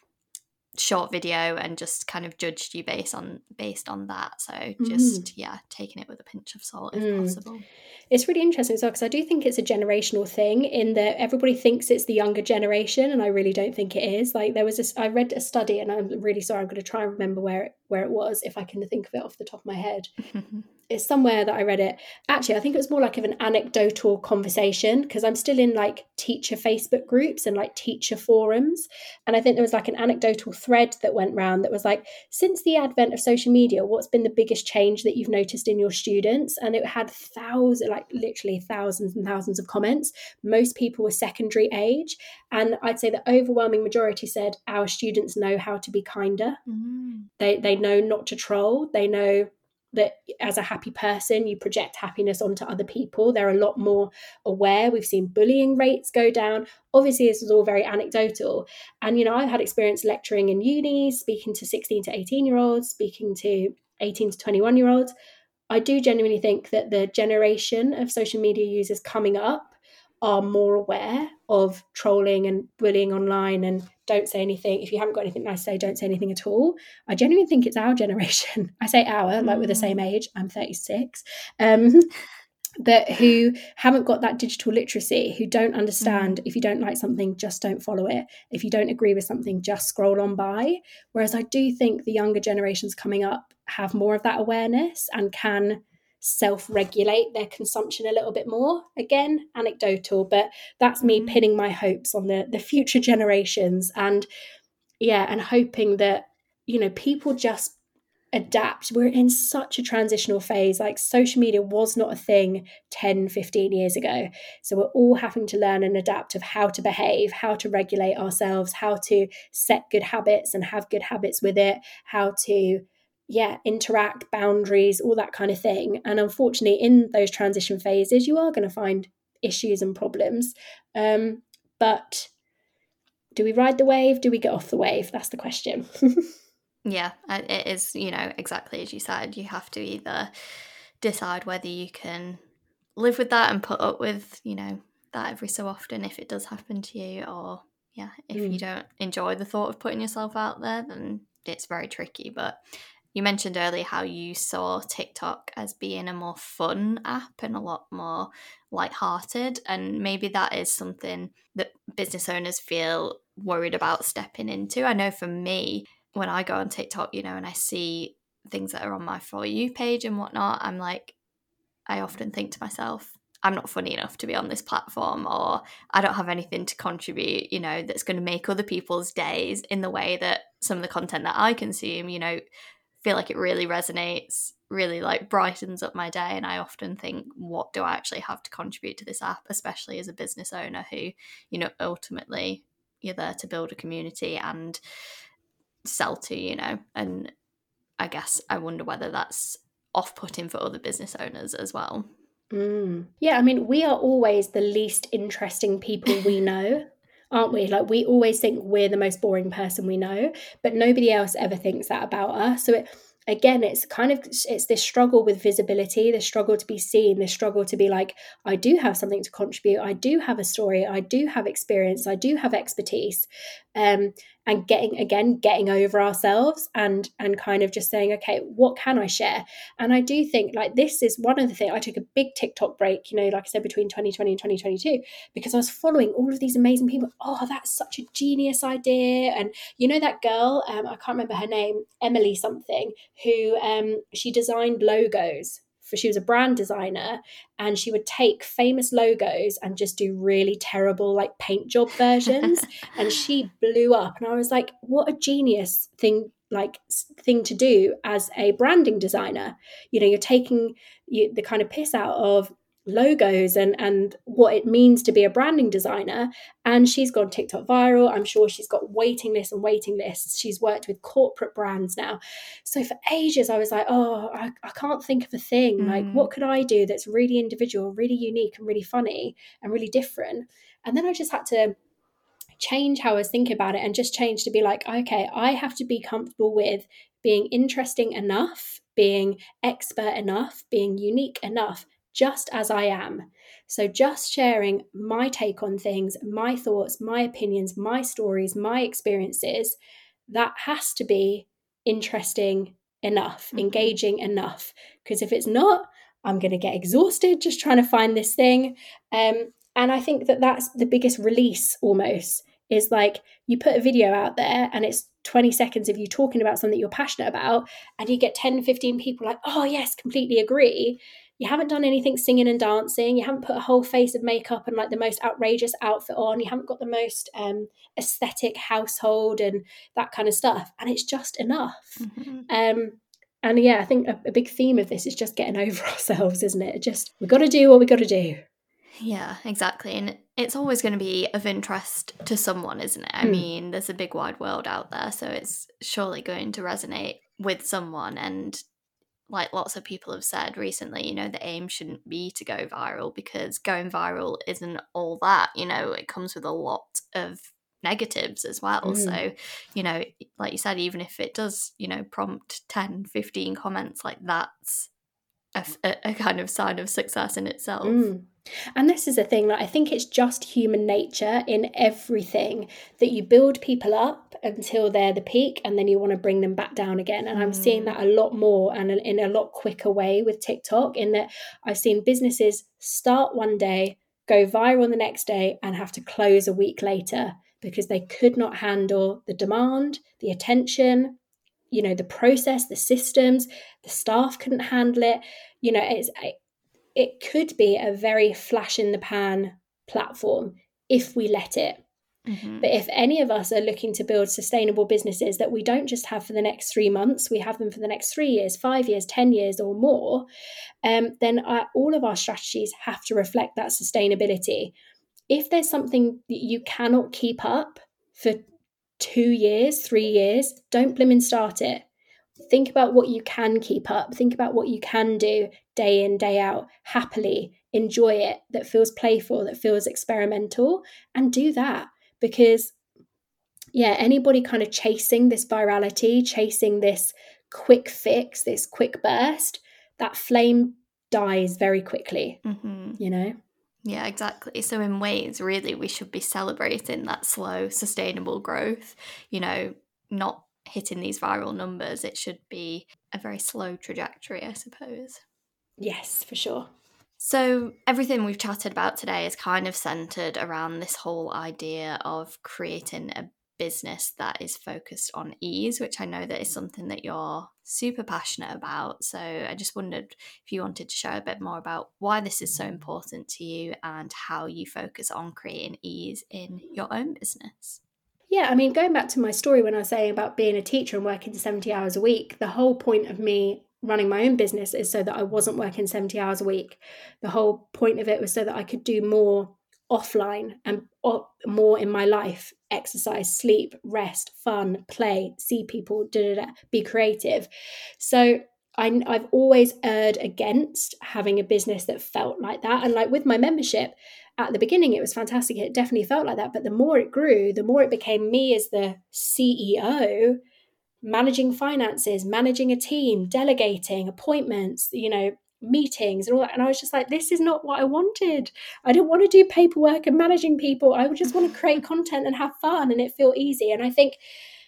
short video and just kind of judged you based on based on that. So just, mm. yeah, taking it with a pinch of salt if mm. possible. It's really interesting as well, because I do think it's a generational thing in that everybody thinks it's the younger generation, and I really don't think it is. Like there was this, I read a study, and I'm really sorry, I'm going to try and remember where it, where it was, if I can think of it off the top of my head. It's somewhere that I read it. Actually, I think it was more like of an anecdotal conversation, because I'm still in like teacher Facebook groups and like teacher forums. And I think there was like an anecdotal thread that went round that was like, since the advent of social media, what's been the biggest change that you've noticed in your students? And it had thousands, like literally thousands and thousands of comments. Most people were secondary age. And I'd say the overwhelming majority said our students know how to be kinder. Mm-hmm. They, they know not to troll. They know that as a happy person, you project happiness onto other people. They're a lot more aware. We've seen bullying rates go down. Obviously, this is all very anecdotal. And, you know, I've had experience lecturing in uni, speaking to sixteen to eighteen year olds, speaking to eighteen to twenty-one year olds. I do genuinely think that the generation of social media users coming up are more aware of trolling and bullying online, and don't say anything. If you haven't got anything nice to say, don't say anything at all. I genuinely think it's our generation. I say our, like we're the same age. I'm thirty-six. Um, but who haven't got that digital literacy, who don't understand, mm. if you don't like something, just don't follow it. If you don't agree with something, just scroll on by. Whereas I do think the younger generations coming up have more of that awareness and can self-regulate their consumption a little bit more. Again, anecdotal, but that's me mm. pinning my hopes on the, the future generations. And yeah, and hoping that, you know, people just adapt. We're in such a transitional phase. Like social media was not a thing ten, fifteen years ago. So we're all having to learn and adapt of how to behave, how to regulate ourselves, how to set good habits and have good habits with it, how to, yeah, interact, boundaries, all that kind of thing. And unfortunately, in those transition phases, you are going to find issues and problems. Um, but do we ride the wave? Do we get off the wave? That's the question. Yeah, it is, you know, exactly as you said. You have to either decide whether you can live with that and put up with, you know, that every so often if it does happen to you, or, yeah, if mm. you don't enjoy the thought of putting yourself out there, then it's very tricky. But you mentioned earlier how you saw TikTok as being a more fun app and a lot more lighthearted, and maybe that is something that business owners feel worried about stepping into. I know for me, when I go on TikTok, you know, and I see things that are on my For You page and whatnot, I'm like, I often think to myself, I'm not funny enough to be on this platform, or I don't have anything to contribute, you know, that's going to make other people's days in the way that some of the content that I consume, you know, feel like it really resonates, really like brightens up my day. And I often think, what do I actually have to contribute to this app, especially as a business owner who, you know, ultimately you're there to build a community and sell to, you know. And I guess I wonder whether that's off-putting for other business owners as well. Mm. Yeah, I mean, we are always the least interesting people we know, aren't we? Like, we always think we're the most boring person we know, but nobody else ever thinks that about us. So it, again, it's kind of, it's this struggle with visibility, this struggle to be seen, this struggle to be like, I do have something to contribute. I do have a story. I do have experience. I do have expertise. Um, and getting, again, getting over ourselves and and kind of just saying, okay, what can I share? And I do think like this is one of the things, I took a big TikTok break, you know, like I said, between twenty twenty and twenty twenty-two, because I was following all of these amazing people. Oh, that's such a genius idea. And you know, that girl, um, I can't remember her name, Emily something, who um, she designed logos. For, she was a brand designer, and she would take famous logos and just do really terrible like paint job versions. And she blew up, and I was like, what a genius thing, like thing to do as a branding designer. You know, you're taking you, the kind of piss out of logos and and what it means to be a branding designer, and she's gone TikTok viral. I'm sure she's got waiting lists and waiting lists. She's worked with corporate brands now. So for ages I was like, oh, I, I can't think of a thing. Mm. Like, what could I do that's really individual, really unique and really funny and really different? And then I just had to change how I was thinking about it and just change to be like, okay, I have to be comfortable with being interesting enough, being expert enough, being unique enough, just as I am. So just sharing my take on things, my thoughts, my opinions, my stories, my experiences, that has to be interesting enough, Mm-hmm. engaging enough. Because if it's not, I'm going to get exhausted just trying to find this thing. Um, and I think that that's the biggest release almost, is like you put a video out there and it's twenty seconds of you talking about something you're passionate about, and you get ten, fifteen people like, oh yes, completely agree. You haven't done anything singing and dancing. You haven't put a whole face of makeup and like the most outrageous outfit on. You haven't got the most um, aesthetic household and that kind of stuff. And it's just enough. Mm-hmm. Um, and yeah, I think a, a big theme of this is just getting over ourselves, isn't it? Just, we've got to do what we got to do. Yeah, exactly. And it's always going to be of interest to someone, isn't it? I Mm. mean, there's a big wide world out there, so it's surely going to resonate with someone. And like lots of people have said recently, you know, the aim shouldn't be to go viral, because going viral isn't all that, you know, it comes with a lot of negatives as well. Mm. So, you know, like you said, even if it does, you know, prompt ten, fifteen comments, like that's a, a kind of sign of success in itself. Mm. And this is a thing that I think it's just human nature in everything, that you build people up until they're the peak and then you want to bring them back down again. And mm. I'm seeing that a lot more and in a lot quicker way with TikTok, in that I've seen businesses start one day, go viral the next day, and have to close a week later because they could not handle the demand, the attention, you know, the process, the systems, the staff couldn't handle it. You know, it's it could be a very flash in the pan platform if we let it. Mm-hmm. But if any of us are looking to build sustainable businesses that we don't just have for the next three months, we have them for the next three years, five years, ten years or more, um, then our, all of our strategies have to reflect that sustainability. If there's something that you cannot keep up for two years, three years, don't blimmin' start it. Think about what you can keep up. Think about what you can do day in, day out, happily, enjoy it, that feels playful, that feels experimental, and do that. Because, yeah, anybody kind of chasing this virality, chasing this quick fix, this quick burst, that flame dies very quickly, mm-hmm. you know? Yeah, exactly. So in ways, really, we should be celebrating that slow, sustainable growth, you know, not hitting these viral numbers. It should be a very slow trajectory, I suppose. Yes, for sure. So everything we've chatted about today is kind of centered around this whole idea of creating a business that is focused on ease, which I know that is something that you're super passionate about. So I just wondered if you wanted to share a bit more about why this is so important to you and how you focus on creating ease in your own business. Yeah, I mean, going back to my story when I was saying about being a teacher and working seventy hours a week, the whole point of me running my own business is so that I wasn't working seventy hours a week. The whole point of it was so that I could do more offline and more in my life: exercise, sleep, rest, fun, play, see people, da, da, da, be creative. So I, I've always erred against having a business that felt like that. And like with my membership, at the beginning, it was fantastic. It definitely felt like that. But the more it grew, the more it became me as the C E O, managing finances, managing a team, delegating, appointments, you know, meetings and all that. And I was just like, this is not what I wanted. I don't want to do paperwork and managing people. I would just want to create content and have fun and it feel easy. And I think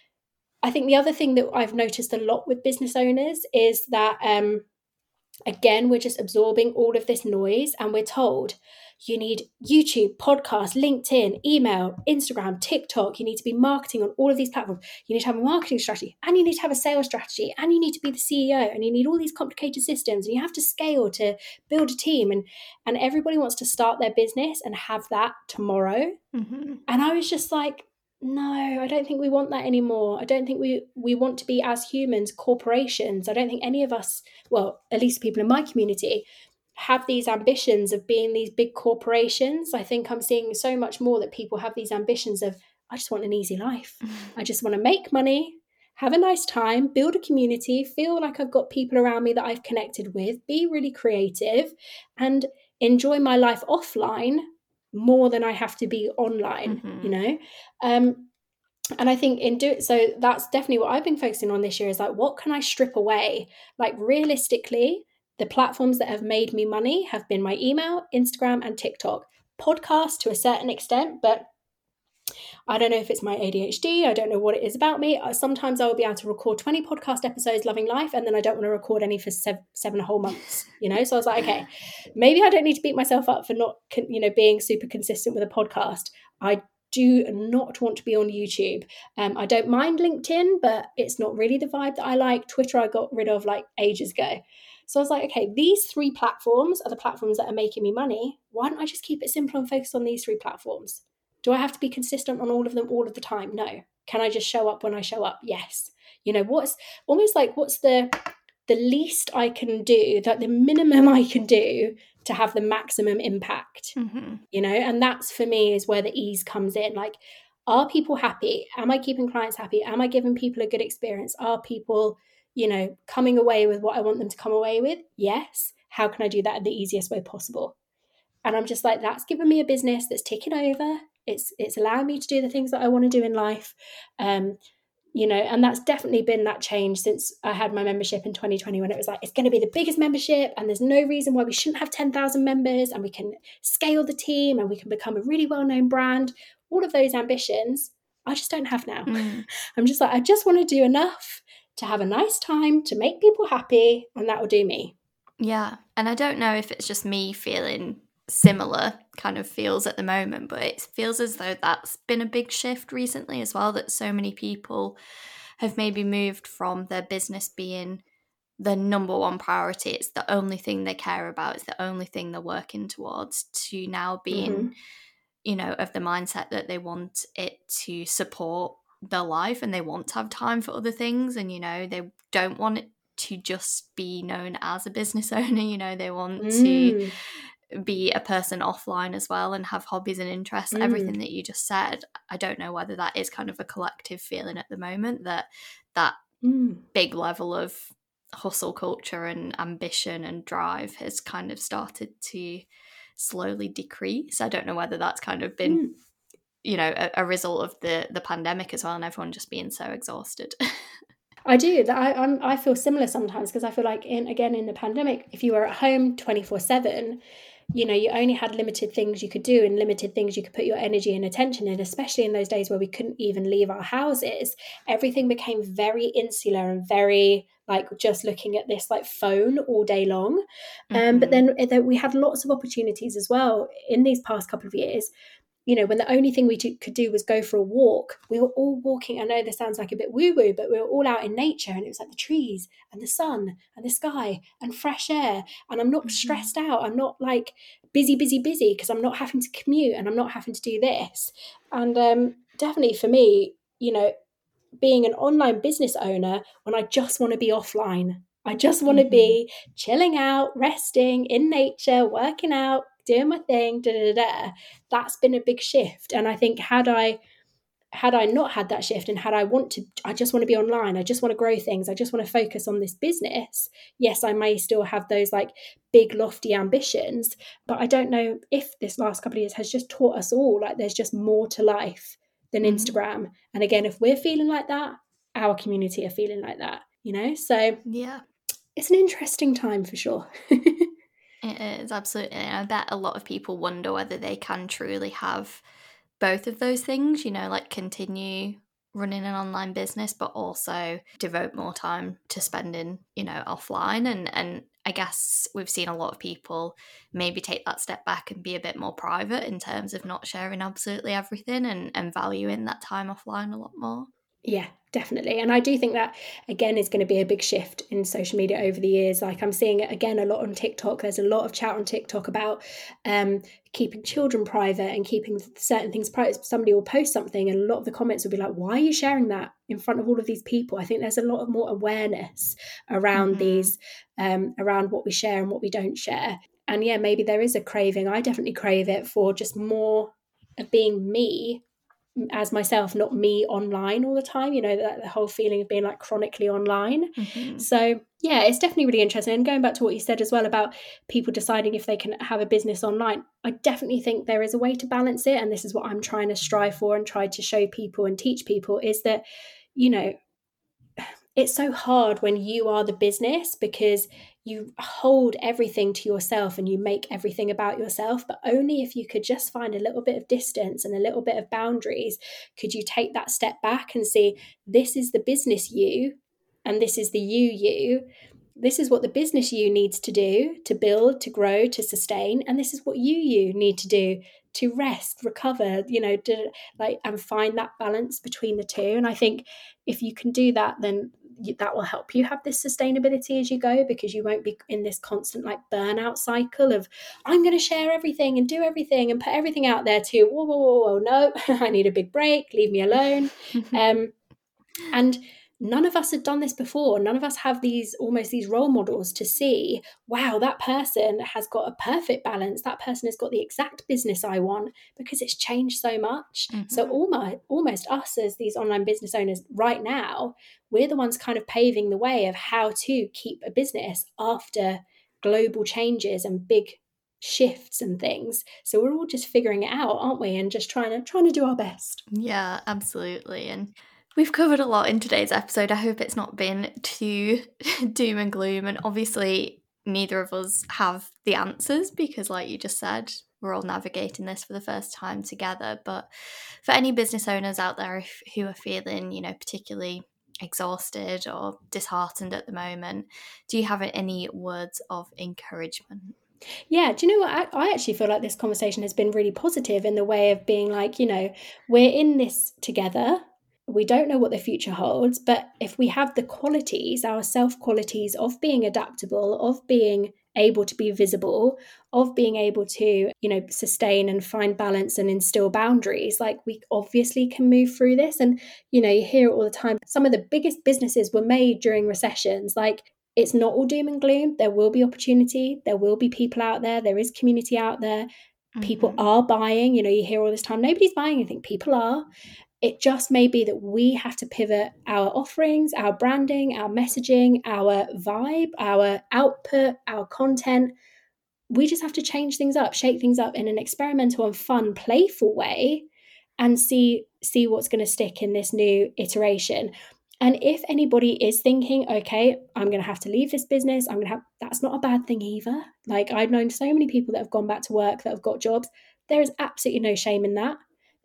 I think the other thing that I've noticed a lot with business owners is that, um, again, we're just absorbing all of this noise and we're told you need YouTube, podcast, LinkedIn, email, Instagram, TikTok. You need to be marketing on all of these platforms. You need to have a marketing strategy and you need to have a sales strategy and you need to be the C E O and you need all these complicated systems and you have to scale to build a team. And, and everybody wants to start their business and have that tomorrow. Mm-hmm. And I was just like, no, I don't think we want that anymore. I don't think we, we want to be, as humans, corporations. I don't think any of us, well, at least people in my community, have these ambitions of being these big corporations. I think I'm seeing so much more that people have these ambitions of, I just want an easy life. I just want to make money, have a nice time, build a community, feel like I've got people around me that I've connected with, be really creative, and enjoy my life offline more than I have to be online, mm-hmm. you know? Um, and I think in doing so, that's definitely what I've been focusing on this year is like, what can I strip away? Like realistically, the platforms that have made me money have been my email, Instagram, and TikTok. Podcast to a certain extent, but I don't know if it's my A D H D. I don't know what it is about me. Sometimes I will be able to record twenty podcast episodes, loving life, and then I don't want to record any for seven, seven whole months, you know? So I was like, okay, maybe I don't need to beat myself up for not, you know, being super consistent with a podcast. I do not want to be on YouTube. Um, I don't mind LinkedIn, but it's not really the vibe that I like. Twitter I got rid of like ages ago. So I was like, okay, these three platforms are the platforms that are making me money. Why don't I just keep it simple and focus on these three platforms? Do I have to be consistent on all of them all of the time? No. Can I just show up when I show up? Yes. You know, what's almost like what's the the least I can do, that the minimum I can do to have the maximum impact, mm-hmm. you know? And that's for me is where the ease comes in. Like, are people happy? Am I keeping clients happy? Am I giving people a good experience? Are people, you know, coming away with what I want them to come away with? Yes. How can I do that in the easiest way possible? And I'm just like, that's given me a business that's ticking over. It's it's allowing me to do the things that I want to do in life. Um, you know, and that's definitely been that change since I had my membership in twenty twenty, when it was like, it's going to be the biggest membership and there's no reason why we shouldn't have ten thousand members, and we can scale the team and we can become a really well-known brand. All of those ambitions, I just don't have now. Mm. I'm just like, I just want to do enough to have a nice time, to make people happy, and that will do me. Yeah. And I don't know if it's just me feeling similar kind of feels at the moment, but it feels as though that's been a big shift recently as well, that so many people have maybe moved from their business being the number one priority, it's the only thing they care about, it's the only thing they're working towards, to now being, mm-hmm. you know, of the mindset that they want it to support their life and they want to have time for other things, and, you know, they don't want it to just be known as a business owner, you know, they want mm. to be a person offline as well and have hobbies and interests, mm. everything that you just said. I don't know whether that is kind of a collective feeling at the moment, that that mm. big level of hustle culture and ambition and drive has kind of started to slowly decrease. I don't know whether that's kind of been, mm. you know, a, a result of the the pandemic as well, and everyone just being so exhausted. I do. I I'm, I feel similar sometimes, because I feel like, in again, in the pandemic, if you were at home twenty-four seven, you know, you only had limited things you could do and limited things you could put your energy and attention in, especially in those days where we couldn't even leave our houses. Everything became very insular and very like just looking at this like phone all day long. Um, mm-hmm. But then, then we had lots of opportunities as well in these past couple of years. You know, when the only thing we t- could do was go for a walk, we were all walking. I know this sounds like a bit woo-woo, but we were all out in nature, and it was like the trees and the sun and the sky and fresh air. And I'm not mm-hmm. stressed out. I'm not like busy, busy, busy, because I'm not having to commute and I'm not having to do this. And um, definitely for me, you know, being an online business owner, when I just want to be offline, I just want to mm-hmm. be chilling out, resting in nature, working out, doing my thing, da, da, da. That's been a big shift. And I think had I had I not had that shift, and had I want to, I just want to be online, I just want to grow things, I just want to focus on this business. Yes, I may still have those like big lofty ambitions, but I don't know if this last couple of years has just taught us all like there's just more to life than mm-hmm. Instagram. And again, if we're feeling like that, our community are feeling like that, you know? So yeah, it's an interesting time for sure. It is, absolutely. And I bet a lot of people wonder whether they can truly have both of those things, you know, like continue running an online business, but also devote more time to spending, you know, offline. And, and I guess we've seen a lot of people maybe take that step back and be a bit more private in terms of not sharing absolutely everything, and, and valuing that time offline a lot more. Yeah, definitely. And I do think that, again, is going to be a big shift in social media over the years. Like I'm seeing it again a lot on TikTok. There's a lot of chat on TikTok about um, keeping children private and keeping certain things private. Somebody will post something and a lot of the comments will be like, why are you sharing that in front of all of these people? I think there's a lot of more awareness around mm-hmm. these, um, around what we share and what we don't share. and yeah, maybe there is a craving. I definitely crave it for just more of being me as myself, not me online all the time, you know, that the whole feeling of being like chronically online. Mm-hmm. So yeah, it's definitely really interesting. And going back to what you said as well about people deciding if they can have a business online, I definitely think there is a way to balance it. And this is what I'm trying to strive for and try to show people and teach people, is that, you know, it's so hard when you are the business, because you hold everything to yourself and you make everything about yourself. But only if you could just find a little bit of distance and a little bit of boundaries could you take that step back and see, this is the business you and this is the you you. This is what the business you needs to do to build, to grow, to sustain. And this is what you you need to do to rest, recover, you know, to, like, and find that balance between the two. And I think if you can do that, then that will help you have this sustainability as you go, because you won't be in this constant like burnout cycle of, I'm going to share everything and do everything and put everything out there too. Whoa, whoa, whoa, whoa, no, I need a big break. Leave me alone. um, and none of us had done this before. None of us have these almost these role models to see, wow, that person has got a perfect balance. That person has got the exact business I want, because it's changed so much. Mm-hmm. So almost, almost us as these online business owners right now, we're the ones kind of paving the way of how to keep a business after global changes and big shifts and things. So we're all just figuring it out, aren't we? And just trying to trying to do our best. Yeah, absolutely. And we've covered a lot in today's episode. I hope it's not been too doom and gloom. And obviously, neither of us have the answers, because like you just said, we're all navigating this for the first time together. But for any business owners out there who are feeling, you know, particularly exhausted or disheartened at the moment, do you have any words of encouragement? Yeah, do you know what? I, I actually feel like this conversation has been really positive in the way of being like, you know, we're in this together. We don't know what the future holds, but if we have the qualities, our self qualities of being adaptable, of being able to be visible, of being able to, you know, sustain and find balance and instill boundaries, like we obviously can move through this. And, you know, you hear it all the time. Some of the biggest businesses were made during recessions. Like, it's not all doom and gloom. There will be opportunity. There will be people out there. There is community out there. Mm-hmm. People are buying. You know, you hear all this time, nobody's buying anything. People are. It just may be that we have to pivot our offerings, our branding, our messaging, our vibe, our output, our content. We just have to change things up, shake things up in an experimental and fun, playful way, and see, see what's going to stick in this new iteration. And if anybody is thinking, okay, I'm going to have to leave this business, I'm going to have, that's not a bad thing either. Like, I've known so many people that have gone back to work, that have got jobs. There is absolutely no shame in that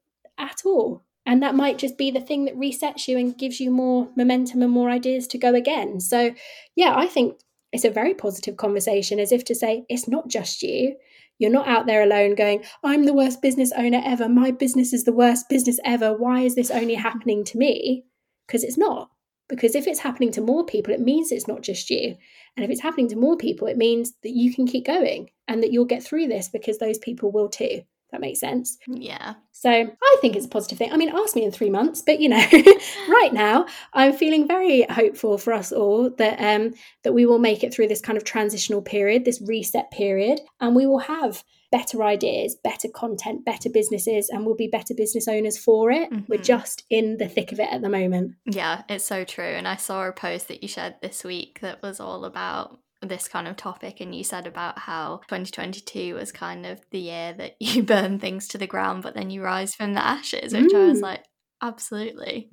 at all. And that might just be the thing that resets you and gives you more momentum and more ideas to go again. So yeah, I think it's a very positive conversation, as if to say, it's not just you. You're not out there alone going, I'm the worst business owner ever. My business is the worst business ever. Why is this only happening to me? Because it's not. Because if it's happening to more people, it means it's not just you. And if it's happening to more people, it means that you can keep going and that you'll get through this, because those people will too. That makes sense. Yeah. So I think it's a positive thing. I mean, ask me in three months, but you know, right now I'm feeling very hopeful for us all that um, that we will make it through this kind of transitional period, this reset period, and we will have better ideas, better content, better businesses, and we'll be better business owners for it. Mm-hmm. We're just in the thick of it at the moment. Yeah, it's so true. And I saw a post that you shared this week that was all about this kind of topic, and you said about how twenty twenty-two was kind of the year that you burn things to the ground but then you rise from the ashes, which mm. I was like, absolutely.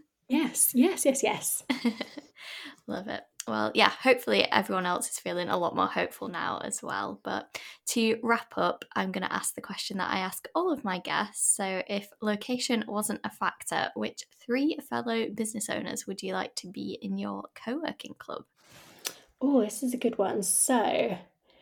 yes yes yes yes Love it. Well, yeah, hopefully everyone else is feeling a lot more hopeful now as well. But to wrap up, I'm going to ask the question that I ask all of my guests. So if location wasn't a factor, which three fellow business owners would you like to be in your co-working club? Oh, this is a good one. So,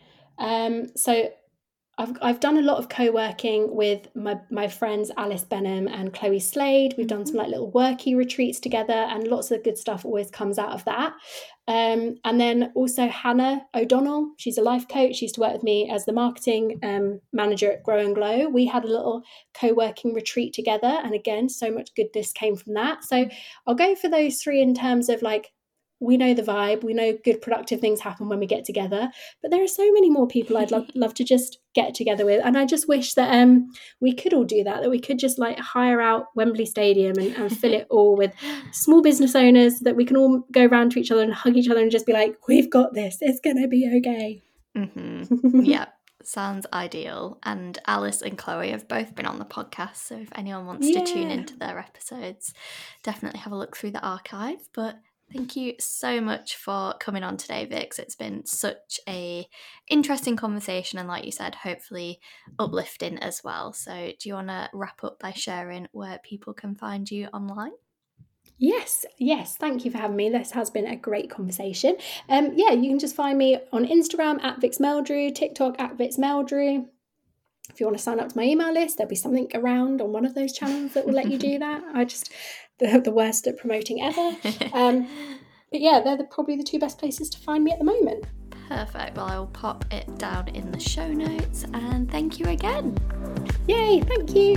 um, so I've I've done a lot of co-working with my, my friends Alice Benham and Chloe Slade. We've mm-hmm. done some like little worky retreats together, and lots of good stuff always comes out of that. Um, and then also Hannah O'Donnell, she's a life coach. She used to work with me as the marketing um, manager at Grow and Glow. We had a little co-working retreat together, and again, so much goodness came from that. So I'll go for those three in terms of like, we know the vibe, we know good productive things happen when we get together, but there are so many more people I'd love, love to just get together with. And I just wish that um we could all do that, that we could just like hire out Wembley Stadium and, and fill it all with small business owners, that we can all go around to each other and hug each other and just be like, we've got this, it's gonna be okay. Mm-hmm. Yeah, sounds ideal. And Alice and Chloe have both been on the podcast, so if anyone wants yeah. to tune into their episodes, definitely have a look through the archive. But thank you so much for coming on today, Vix. It's been such a interesting conversation, and like you said, hopefully uplifting as well. So do you want to wrap up by sharing where people can find you online? Yes, yes. Thank you for having me. This has been a great conversation. Um, yeah, you can just find me on Instagram at Vix Meldrew, TikTok at Vix Meldrew. If you want to sign up to my email list, there'll be something around on one of those channels that will let you do that. I just, the, the worst at promoting ever. Um, but yeah, they're the, probably the two best places to find me at the moment. Perfect. Well, I will pop it down in the show notes, and thank you again. Yay, thank you.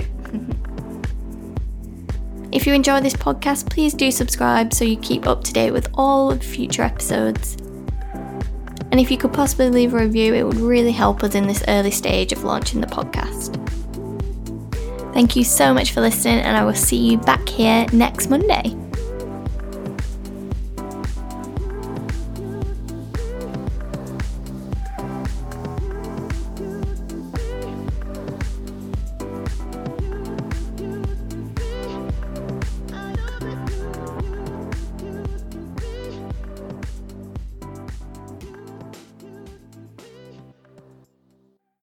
If you enjoy this podcast, please do subscribe so you keep up to date with all of future episodes. And if you could possibly leave a review, it would really help us in this early stage of launching the podcast. Thank you so much for listening, and I will see you back here next Monday.